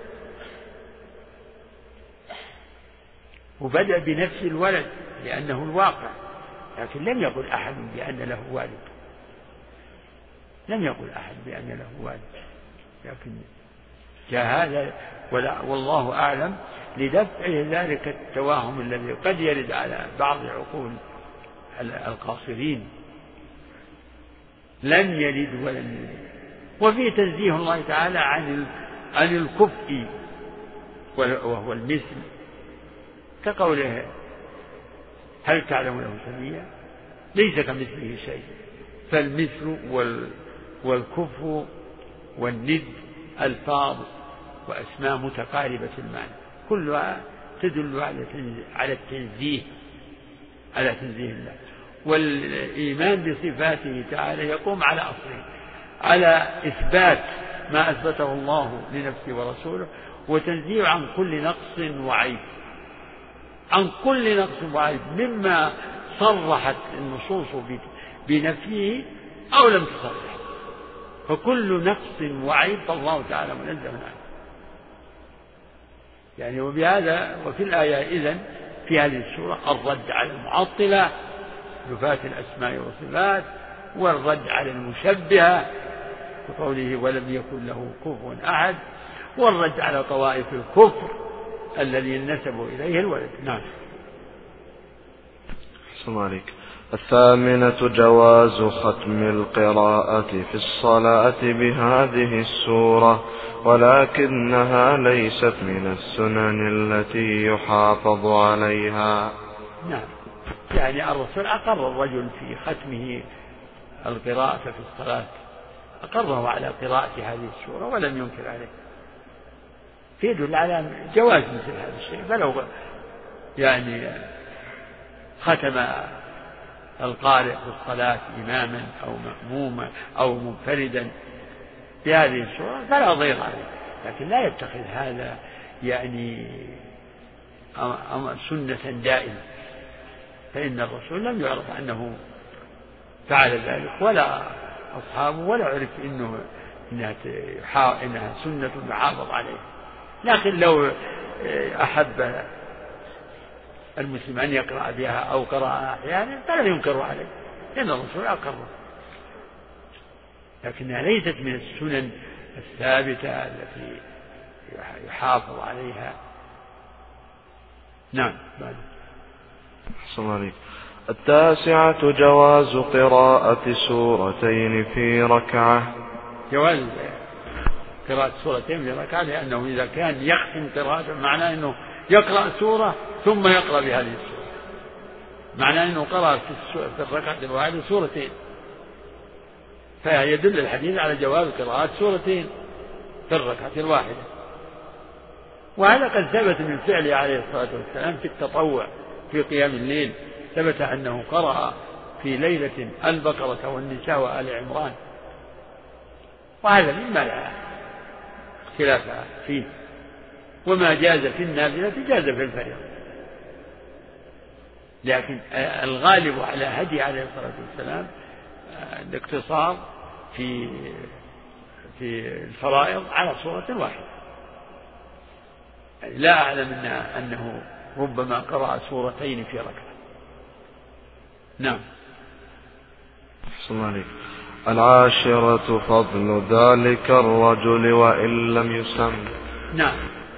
وبدأ بنفس الولد لأنه الواقع، لكن لم يقل أحد بأن له والد، لم يقل أحد بأن له والد، لكن جاء هذا والله أعلم لدفع ذلك التوهم الذي قد يرد على بعض عقول القاصرين. لم يلد ولم يولد. وفي تنزيه الله تعالى عن عن الكفء وهو المثل، كقوله هل تعلم له سميا، ليس كمثله شيء. فالمثل والكفء والند ألفاظ وأسماء متقاربة المعنى، كلها تدل على التنزيه، على تنزيه الله. والإيمان بصفاته تعالى يقوم على أصله، على إثبات ما أثبته الله لنفسه ورسوله، وتنزيه عن كل نقص وعيب، عن كل نقص وعيب مما صرحت النصوص بنفيه أو لم تصرح، فكل نقص وعيب فالله تعالى منزه عنه. يعني وبهذا وفي الآية إذن في هذه السورة الرد على المعطلة نفاة الأسماء والصفات، والرد على المشبهة بقوله ولم يكن له كفوا أحد، والرد على طوائف الكفر الذين نسبوا إليه الولد. نعم. السلام عليكم. الثامنة جواز ختم القراءة في الصلاة بهذه السورة، ولكنها ليست من السنن التي يحافظ عليها. نعم، يعني الرسول أقر الرجل في ختمه القراءة في الصلاة، أقره على قراءة هذه السورة ولم ينكر عليه، يدل على جواز مثل هذا الشيء. فلو يعني ختم القارئ في الصلاة إماما أو مأموما أو منفردا بهذه السورة فلا ضير عليه، لكن لا يتخذ هذا يعني سنة دائمة، فإن الرسول لم يعرف أنه فعل ذلك ولا أصحابه، ولا عرف إنه إنها, إنها سنة يحافظ عليها. لكن لو أحب المسلم أن يقرأ بها أو قرأ أحيانا فلا ينكر عليه، لأن الرسول أقره، لكنها ليست من السنن الثابتة التي يحافظ عليها. نعم. السلام عليكم. التاسعة جواز قراءة سورتين في ركعة. جواز قراءة سورتين في ركعة، لأنه إذا كان يختم قراءة معناه أنه يقرأ سورة ثم يقرأ بهذه السورة، معناه أنه قرأ في الركعة الواحدة سورتين، فيدل الحديث على جواز قراءة سورتين في الركعة الواحدة. وهذا قد ثبت من فعله عليه الصلاة والسلام في التطوع في قيام الليل، ثبت أنه قرأ في ليلة البقرة والنساء وآل عمران، وهذا مما لا اختلاف فيه، وما جاز في النافلة جاز في الفريضة، لكن الغالب على هدي عليه الصلاة والسلام الاقتصار في في الفرائض على صورة واحدة. لا أعلم أنه ربما قرأ سورتين في ركعة، نعم. أحسن عليك. العاشرة فضل ذلك الرجل وإن لم يسم. نعم،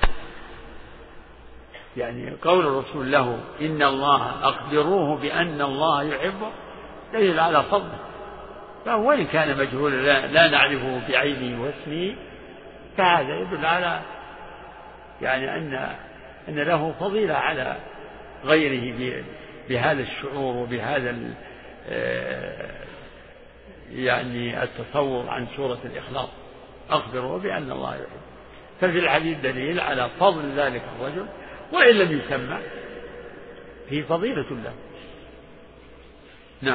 يعني قول الرسول له إن الله أخبروه بأن الله يحبه دليل على فضله، فهو وإن كان مجهولا لا, لا نعرفه بعينه واسمه، فهذا يدل على يعني أن أن له فضيلة على غيره بهذا الشعور وبهذا يعني التصور عن سورة الإخلاص، أخبره بأن الله يحب. ففي الحديث دليل على فضل ذلك الرجل وإن لم يسمى فيه فضيلة له. نعم.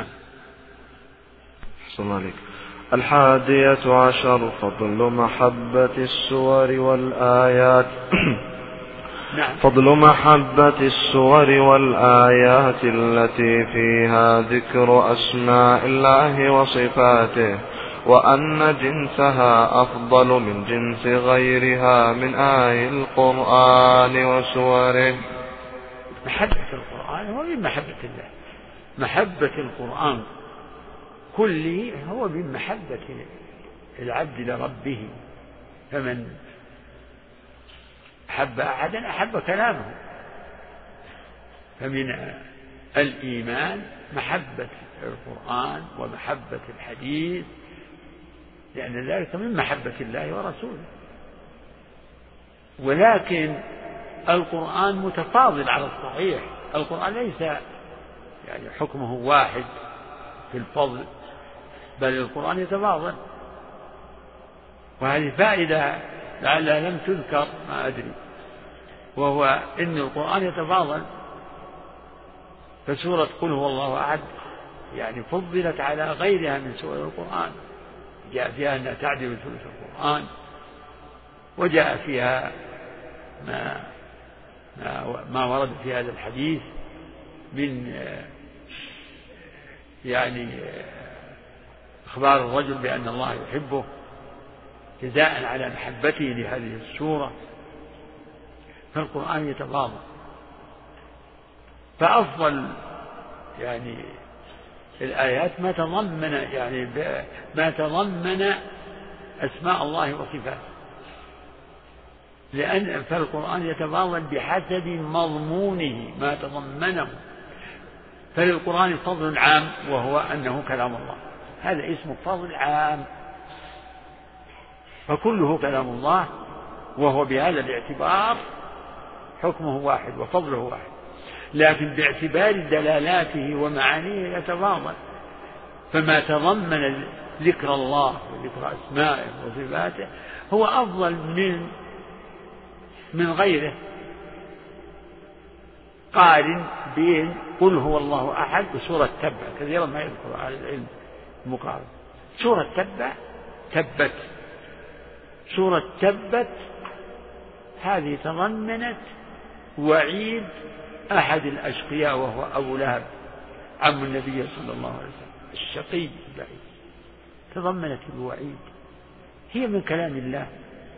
أحسن عليك. الحادية عشر فضل محبة السور والآيات. نعم. فضل محبة السور والآيات التي فيها ذكر أسماء الله وصفاته، وأن جنسها أفضل من جنس غيرها من آي القرآن وسوره. محبة القرآن هو من محبة الله، محبة القرآن كله هو من محبة العبد لربه، فمن أحب أحدا أحب كلامه. فمن الإيمان محبة القرآن ومحبة الحديث، لأن ذلك من محبة الله ورسوله. ولكن القرآن متفاضل على الصحيح، القرآن ليس يعني حكمه واحد في الفضل، بل القرآن يتفاضل. وهذه فائدة لعلها لم تذكر ما أدري، وهو إن القرآن يتفاضل. فسورة قل هو الله أحد يعني فضلت على غيرها من سور القرآن، جاء فيها أنها تعدل ثلث القرآن، وجاء فيها ما ما ورد في هذا الحديث من يعني إخبار الرجل بأن الله يحبه جزاء على محبته لهذه السورة. فالقرآن يتفاضل، فأفضل يعني الآيات ما تضمن يعني ما تضمن أسماء الله وصفاته، لأن فالقرآن يتفاضل بحسب مضمونه ما تضمنه. فللقرآن فضل عام وهو أنه كلام الله، هذا اسمه فضل عام، فكله كلام الله، وهو بهذا الاعتبار حكمه واحد وفضله واحد. لكن باعتبار دلالاته ومعانيه يتفاضل، فما تضمن ذكر الله وذكر أسمائه وصفاته هو أفضل من من غيره. قارن بين قل هو الله أحد وسورة تبع، كثيرا ما يذكر على العلم المقارنة. سورة تبع تبت، سورة تبت هذه تضمنت وعيد أحد الأشقياء وهو أبو لهب عم النبي صلى الله عليه وسلم الشقي البعيد، تضمنت الوعيد. هي من كلام الله،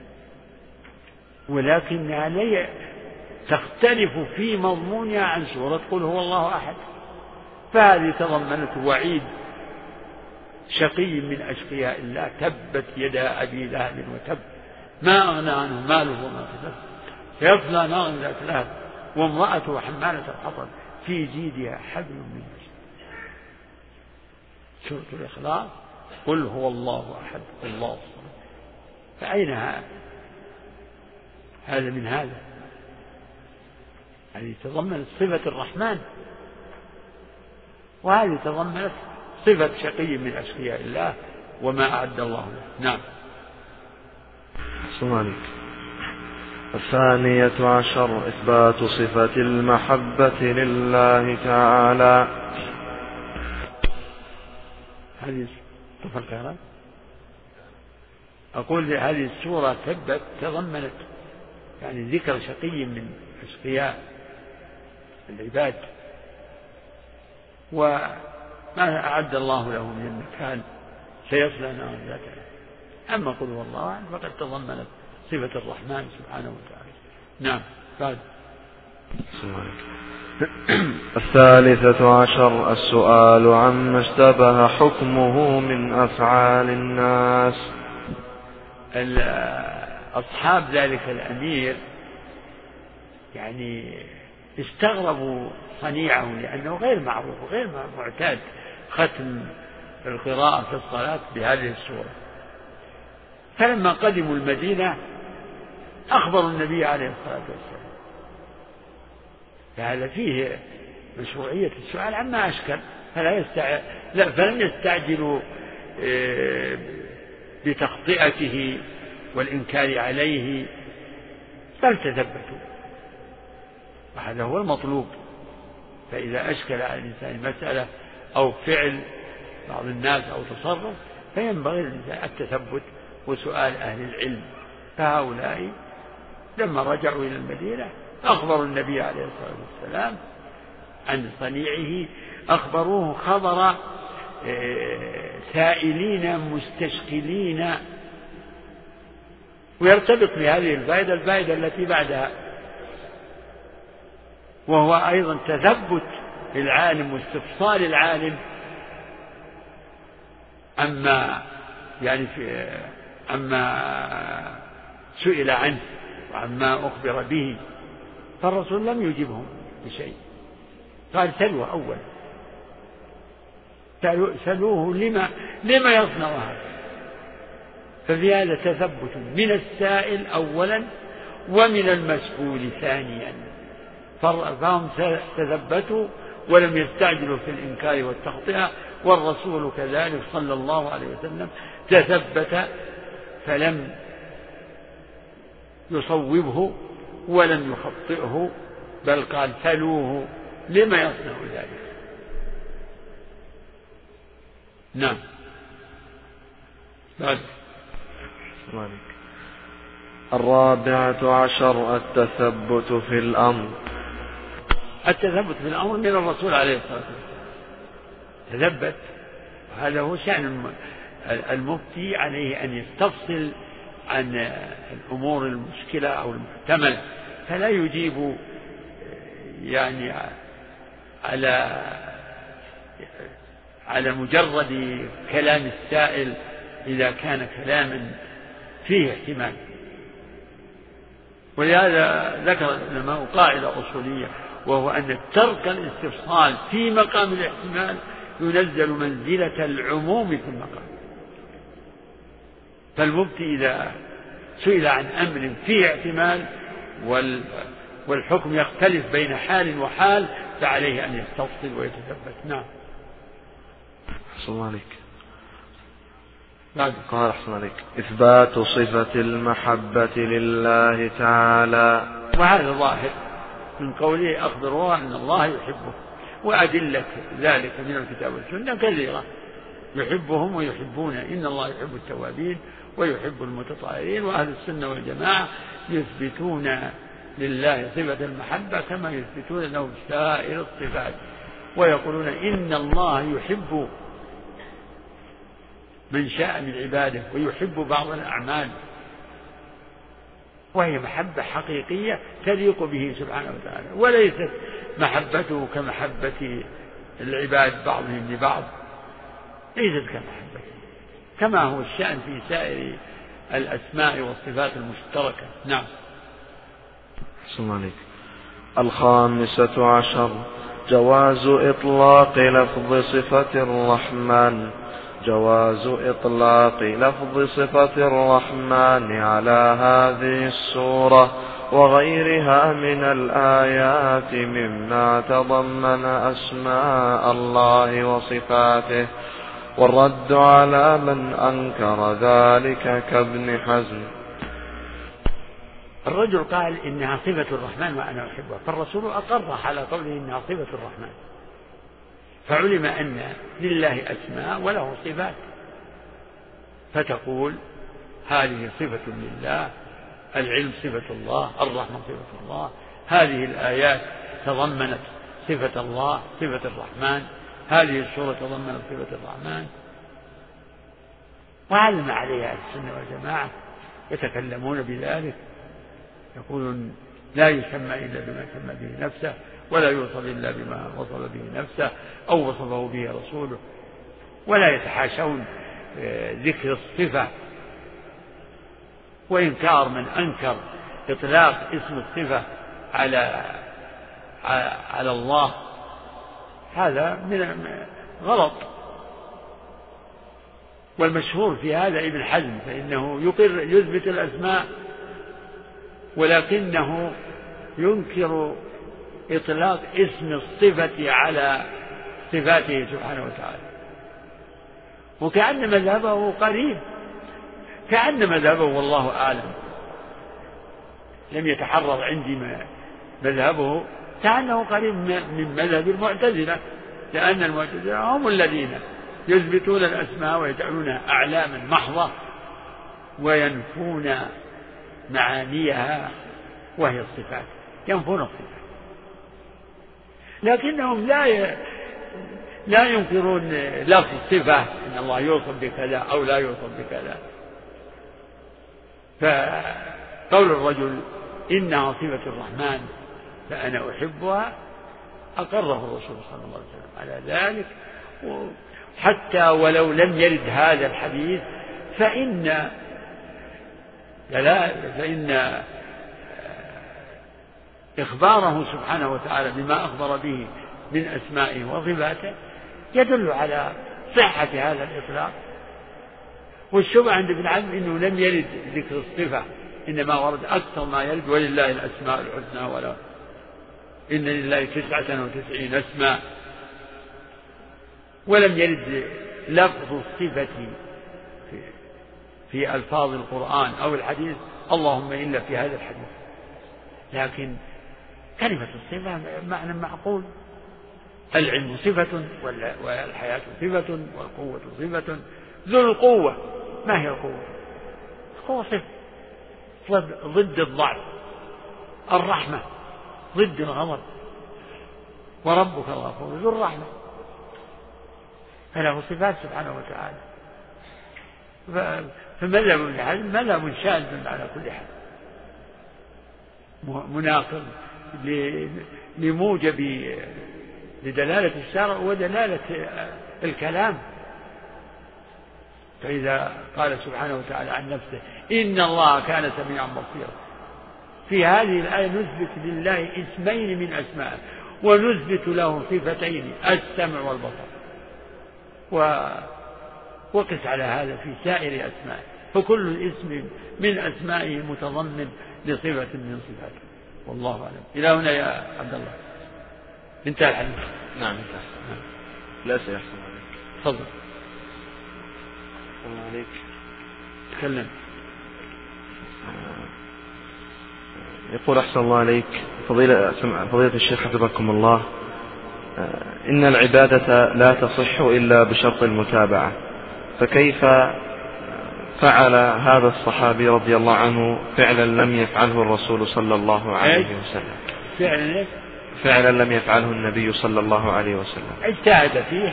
ولكنها لا تختلف في مضمونها عن سورة قل هو الله أحد. فهذه تضمنت وعيد شقي من أشقياء الله، تبت يدا أبي لهب وتب ما أغنى عنه ماله وما كسب سيصلى نارا ذات لهب وامرأته حمالة الحطب في جيدها حبل من مسد. سورة الإخلاص قل هو الله أحد الله الصمد. فأين هذا؟ هذا من هذا، هذه تضمنت صفة الرحمن، وهذه تضمنت صفة شقي من أشقياء الله وما أعد الله له. نعم. سمعك. الثانية عشر إثبات صفة المحبة لله تعالى. هذه طفل كهرباء. أقول هذه السورة تبت تضمنت يعني ذكر شقي من أشقياء العباد وما أعد الله له من المكان سيصلى نارا ذات لهب. أما قل هو الله أحد فقد تضمنت صفة الرحمن سبحانه وتعالى. نعم. بعد الثالثة عشر السؤال عما اشتبه حكمه من أفعال الناس. أصحاب ذلك الأمير يعني استغربوا صنيعه لأنه غير معروف وغير معتاد ختم القراءة في الصلاة بهذه السورة. فلما قدموا المدينة أخبروا النبي عليه الصلاة والسلام، فهذا فيه مشروعية السؤال عما أشكل، فلا يستع... لا فلم يستعجلوا بتخطئته والإنكار عليه، بل تثبتوا، وهذا هو المطلوب. فإذا أشكل على الإنسان مسألة أو فعل بعض الناس أو تصرف فينبغي للإنسان التثبت وسؤال أهل العلم. فهؤلاء لما رجعوا إلى المدينة أخبروا النبي عليه الصلاة والسلام عن صنيعه، أخبروه خبر سائلين مستشكلين، ويرتبط بهذه الفائدة الفائدة التي بعدها، وهو أيضا تثبت العالم واستفصال العالم أما يعني في عما سئل عنه وعما أخبر به. فالرسول لم يجبهم بشيء، قال سلوا أولا، سلوه لما, لما يصنع هذا. ففي هذا تثبت من السائل أولا ومن المسؤول ثانيا، فهم تثبتوا ولم يستعجلوا في الإنكار والتخطئة، والرسول كذلك صلى الله عليه وسلم تثبت فلم يصوبه ولم يخطئه، بل قال سلوه لما يصنع ذلك. نعم. بعد الرابعة عشر التثبت في الأمر. التثبت في الأمر من الرسول عليه الصلاة والسلام، تثبت، هذا هو شأن المفتي، عليه أن يستفصل عن الأمور المشكلة أو المحتملة، فلا يجيب يعني على على مجرد كلام السائل إذا كان كلاما فيه احتمال. ولهذا ذكر العلماء قاعدة أصولية، وهو أن ترك الاستفصال في مقام الاحتمال ينزل منزلة العموم في المقام. فالمفتي إذا سئل عن أمر فيه احتمال والحكم يختلف بين حال وحال فعليه أن يستفصل ويتثبت. نعم. أحسن الله عليك. نعم. قال أحسن عليك إثبات صفة المحبة لله تعالى، وهذا ظاهر من قوله أخبروها أن الله يحبه، وأدلة ذلك من الكتاب والسنة كثيرة، يحبهم ويحبون، إن الله يحب التوابين ويحب المتطهرين. وأهل السنة والجماعة يثبتون لله صفة المحبة كما يثبتون له سائر الصفات، ويقولون إن الله يحب من شاء من عباده ويحب بعض الأعمال، وهي محبة حقيقية تليق به سبحانه وتعالى، وليست محبته كمحبة العباد بعضهم لبعض، ليست كمحبته، كما هو الشأن في سائر الأسماء والصفات المشتركة. نعم. السلام عليكم. الخامسة عشر جواز إطلاق لفظ صفة الرحمن، جواز إطلاق لفظ صفة الرحمن على هذه السورة وغيرها من الآيات مما تضمن أسماء الله وصفاته، والرد على من أنكر ذلك كابن حزم. الرجل قال إنها صفة الرحمن وأنا أحبها، فالرسول أقر على قوله إنها صفة الرحمن، فعلم أن لله أسماء وله صفات، فتقول هذه صفة لله، العلم صفة الله، الرحمة صفة الله، هذه الآيات تضمنت صفة الله صفة الرحمن، هذه السورة تضمنت صفة الرحمن. وهذا ما عليه أهل السنة والجماعة، يتكلمون بذلك، يقولون لا يسمى إلا بما سمى به نفسه، ولا يوصف إلا بما وصف به نفسه أو وصفه به رسوله، ولا يتحاشون ذكر الصفة. وإنكار من أنكر إطلاق اسم الصفة على على الله هذا من غلط. والمشهور في هذا ابن حزم، فإنه يقر يثبت الأسماء ولكنه ينكر إطلاق اسم الصفة على صفاته سبحانه وتعالى، وكأن مذهبه قريب، كأن مذهبه والله أعلم لم يتحرر عندي مذهبه، كأنه قريب من مذهب المعتزلة، لأن المعتزلة هم الذين يثبتون الأسماء ويجعلونها أعلاما محضة وينفون معانيها وهي الصفات، ينفون الصفات، لكنهم لا ي... لا ينكرون لفظ الصفة إن الله يوصف بكذا أو لا يوصف بكذا. فقول الرجل إنها صفة الرحمن فأنا أحبها أقره الرسول صلى الله عليه وسلم على ذلك، حتى ولو لم يرد هذا الحديث فإن لا فإن إخباره سبحانه وتعالى بما أخبر به من أسمائه وصفاته يدل على صحة هذا الإطلاق. والشبه عند ابن حزم إنه لم يرد ذكر الصفة، إنما ورد أكثر ما يرد ولله الأسماء الحسنى ولا إن لله تسعة وتسعين اسما، ولم يرد لفظ الصفة في, في ألفاظ القرآن أو الحديث اللهم إلا في هذا الحديث، لكن كلمة الصفة معنى معقول. العلم صفة والحياة صفة والقوة صفة. ذو القوة ما هي القوة؟ القوة صفة ضد الضعف. الرحمة ضد الغضب، وربك الغفور ذو الرحمة، فله صفات سبحانه وتعالى. فمذهب ابن حزم مذهب شاذ على كل حال، مناقض لموجب لدلالة الشرع ودلالة الكلام. فإذا قال سبحانه وتعالى عن نفسه إن الله كان سميعا بصيرا، في هذه الآية نثبت لله اسمين من أسمائه ونثبت له صفتين السمع والبصر، وقس على هذا في سائر أسمائه، فكل اسم من أسمائه متضمن لصفة من صفاته. والله أعلم. إلى هنا يا عبد الله انتهى الحديث. نعم انتهى. نعم. لا سيحصل عليك. تفضل. الله عليك. تكلم. يقول أحسن الله عليك فضيلة, فضيلة الشيخ حفظكم الله، إن العبادة لا تصح إلا بشرط المتابعة، فكيف فعل هذا الصحابي رضي الله عنه فعلا لم يفعله الرسول صلى الله عليه وسلم؟ فعلا فعلا لم يفعله النبي صلى الله عليه وسلم، اجتهد فيه،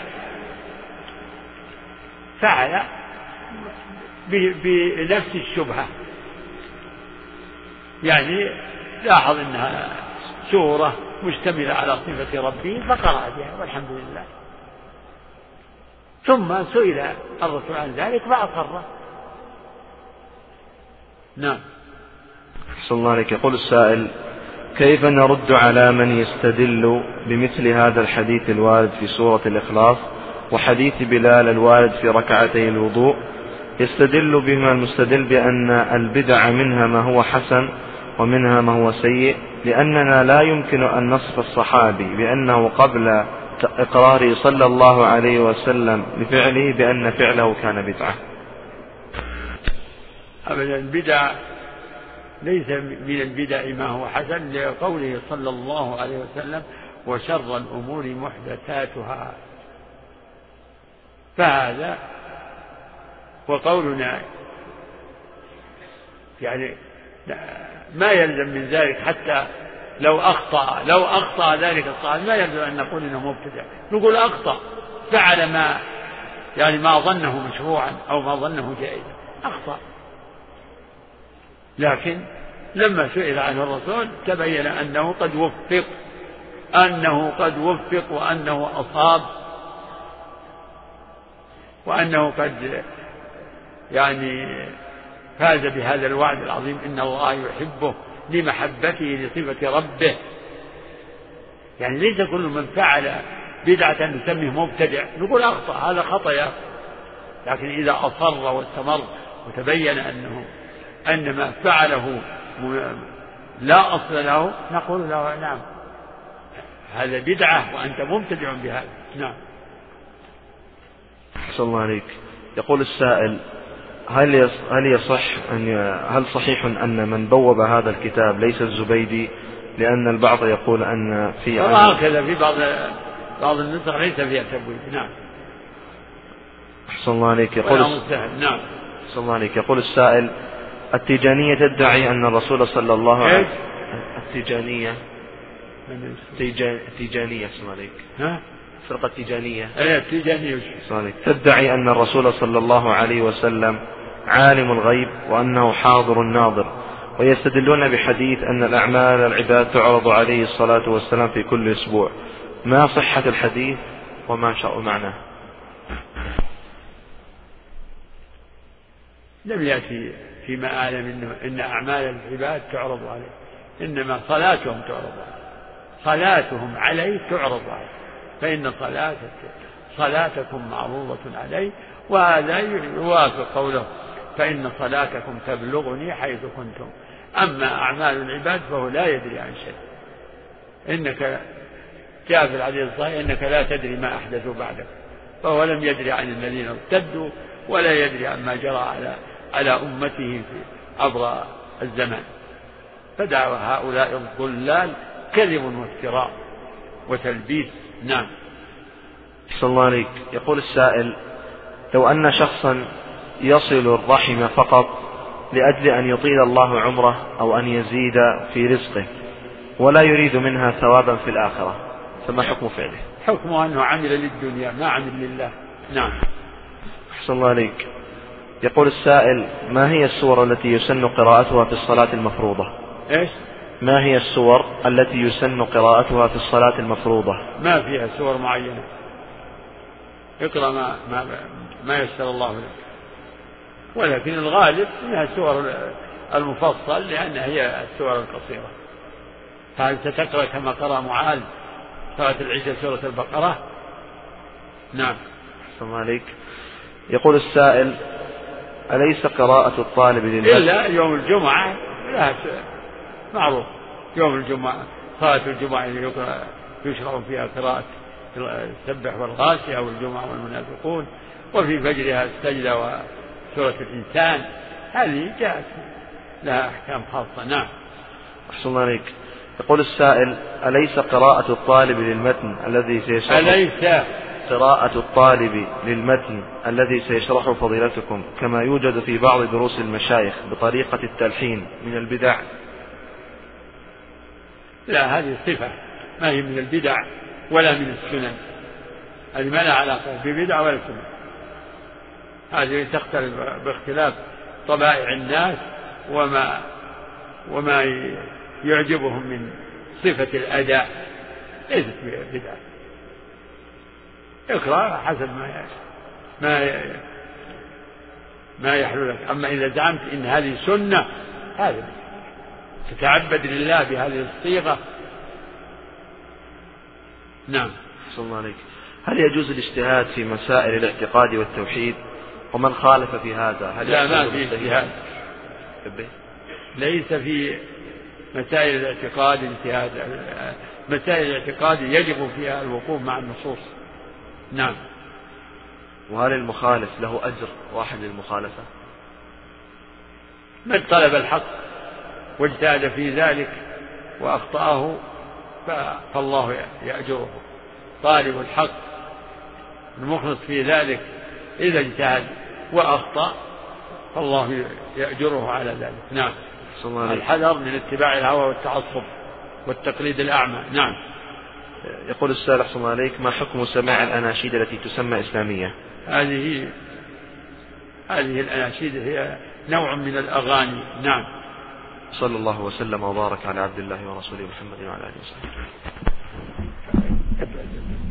فعل بنفس الشبهة، يعني لاحظ أنها سورة مشتملة على صفة ربه فقرأ بها والحمد لله، ثم سئل الرسول عن ذلك فأقره. نعم. صلى الله عليك. يقول السائل كيف نرد على من يستدل بمثل هذا الحديث الوارد في سورة الإخلاص وحديث بلال الوارد في ركعتي الوضوء، يستدل بهما المستدل بأن البدع منها ما هو حسن ومنها ما هو سيء، لأننا لا يمكن أن نصف الصحابي بأنه قبل إقراره صلى الله عليه وسلم بفعله بأن فعله كان بدعة. أبدا، البدع ليس من البدع ما هو حسن، لقوله صلى الله عليه وسلم وشر الأمور محدثاتها، فهذا وقولنا يعني ما يلزم من ذلك، حتى لو أخطأ لو أخطأ ذلك الصحابي ما يلزم أن نقول إنه مبتدع، نقول أخطأ فعل ما يعني ما ظنه مشروعا أو ما ظنه جائزا، أخطأ، لكن لما سئل عنه الرسول تبين أنه قد وفق أنه قد وفق وأنه أصاب وأنه قد يعني فاز بهذا الوعد العظيم إن الله يحبه لمحبته لصفة ربه. يعني ليس كل من فعل بدعة نسميه مبتدع نقول أخطأ، هذا خطأ يا أخي. لكن إذا أصر واستمر وتبين أنه أن ما فعله لا أصل له نقول له نعم هذا بدعة وأنت مبتدع بهذا. نعم. أحسن الله عليك. يقول السائل هل هل يصح أن هل صحيح أن من بوب هذا الكتاب ليس الزبيدي، لأن البعض يقول أن في هكذا في بعض بعض النسخ ليس فيها تبويب. نعم. أحسن الله عليك. يقول نعم. أحسن الله عليك. يقول السائل التيجانية تدعي أن الرسول صلى الله عليه وسلم التيجانية التيجانية أحسن الله عليك ها فرقة تيجانية ايه التيجانية تدعي أن الرسول صلى الله عليه وسلم عالم الغيب وأنه حاضر ناظر، ويستدلون بحديث أن الأعمال العباد تعرض عليه الصلاة والسلام في كل أسبوع. ما صحة الحديث وما شاء معناه؟ لم يأتي فيما أعلم إنه إن أعمال العباد تعرض عليه، إنما صلاتهم تعرض عليه، صلاتهم عليه تعرض عليه، فإن صلاة صلاتكم معروضة عليه، وهذا يوافق قوله فإن صلاتكم تبلغني حيث كنتم. أما أعمال العباد فهو لا يدري عن شيء. إنك جاء في الحديث الصحيح إنك لا تدري ما أحدثوا بعدك، فهو لم يدري عن الذين ارتدوا ولا يدري عن ما جرى على على أمته في عبر الزمان. فدعوى هؤلاء الضلال كذب وافتراء وتلبيس. نعم. صلى الله عليك. يقول السائل لو أن شخصا يصل الرحم فقط لأجل أن يطيل الله عمره أو أن يزيد في رزقه ولا يريد منها ثوابا في الآخرة، فما حكم فعله؟ حكمه أنه عمل للدنيا ما عمل لله. نعم. أحسن الله عليك. يقول السائل ما هي السور التي يسن قراءتها في الصلاة المفروضة؟ إيش؟ ما هي السور التي يسن قراءتها في الصلاة المفروضة؟ ما فيها سور معينة، اقرأ ما, ما, ما يسر الله لك، ولكن الغالب انها السور المفصل لأنها هي السور القصيرة. فهل ستقرأ كما قرأ معاذ صلاة العشاء سورة البقرة؟ نعم. أحسن الله عليك. يقول السائل أليس قراءة الطالب للمسجد إلا يوم الجمعة لا معروف، يوم الجمعة صلاة الجمعة يشرع فيها قراءة السبح والغاشية والجمعة والمنافقون، وفي فجرها السجدة وسورة الإنسان، هذه جاءت لها أحكام خاصة. نعم. أحسن الله عليك. يقول السائل أليس قراءة الطالب للمتن الذي سيشرح أليس قراءة الطالب للمتن الذي سيشرحه فضيلتكم كما يوجد في بعض دروس المشايخ بطريقة التلحين من البدع؟ لا، هذه صفة ما هي من البدع ولا من السنن، هذه ما لها علاقة ببدع ولا سنن، هذه تختلف باختلاف طبائع الناس وما وما يعجبهم من صفة الأداء، ليست بدعة. اقرأ حسب ما ما ما يحلو لك. أما إذا زعمت إن هذه سنة هذا تتعبد لله بهذه الصيغة. نعم. صلى الله عليك. هل يجوز الاجتهاد في مسائل الاعتقاد والتوحيد؟ ومن خالف في هذا هل لا، ما في اجتهاد، ليس في مسائل الاعتقاد اجتهاد. مسائل الاعتقاد يجب فيها الوقوف مع النصوص. نعم. وهل المخالف له أجر واحد للمخالفة؟ من طلب الحق واجتهد في ذلك وأخطأه فالله يأجره. طالب الحق المخلص في ذلك إذا اجتهد وأخطأ فالله يأجره على ذلك. نعم. الحذر من اتباع الهوى والتعصب والتقليد الأعمى. نعم. يقول السائل أحسن الله عليك ما حكم سماع الأناشيد التي تسمى إسلامية؟ هذه هذه الأناشيد هي نوع من الأغاني. نعم. صلى الله وسلم وبارك على عبد الله ورسوله محمد وعلى آله وصحبه. الجنة.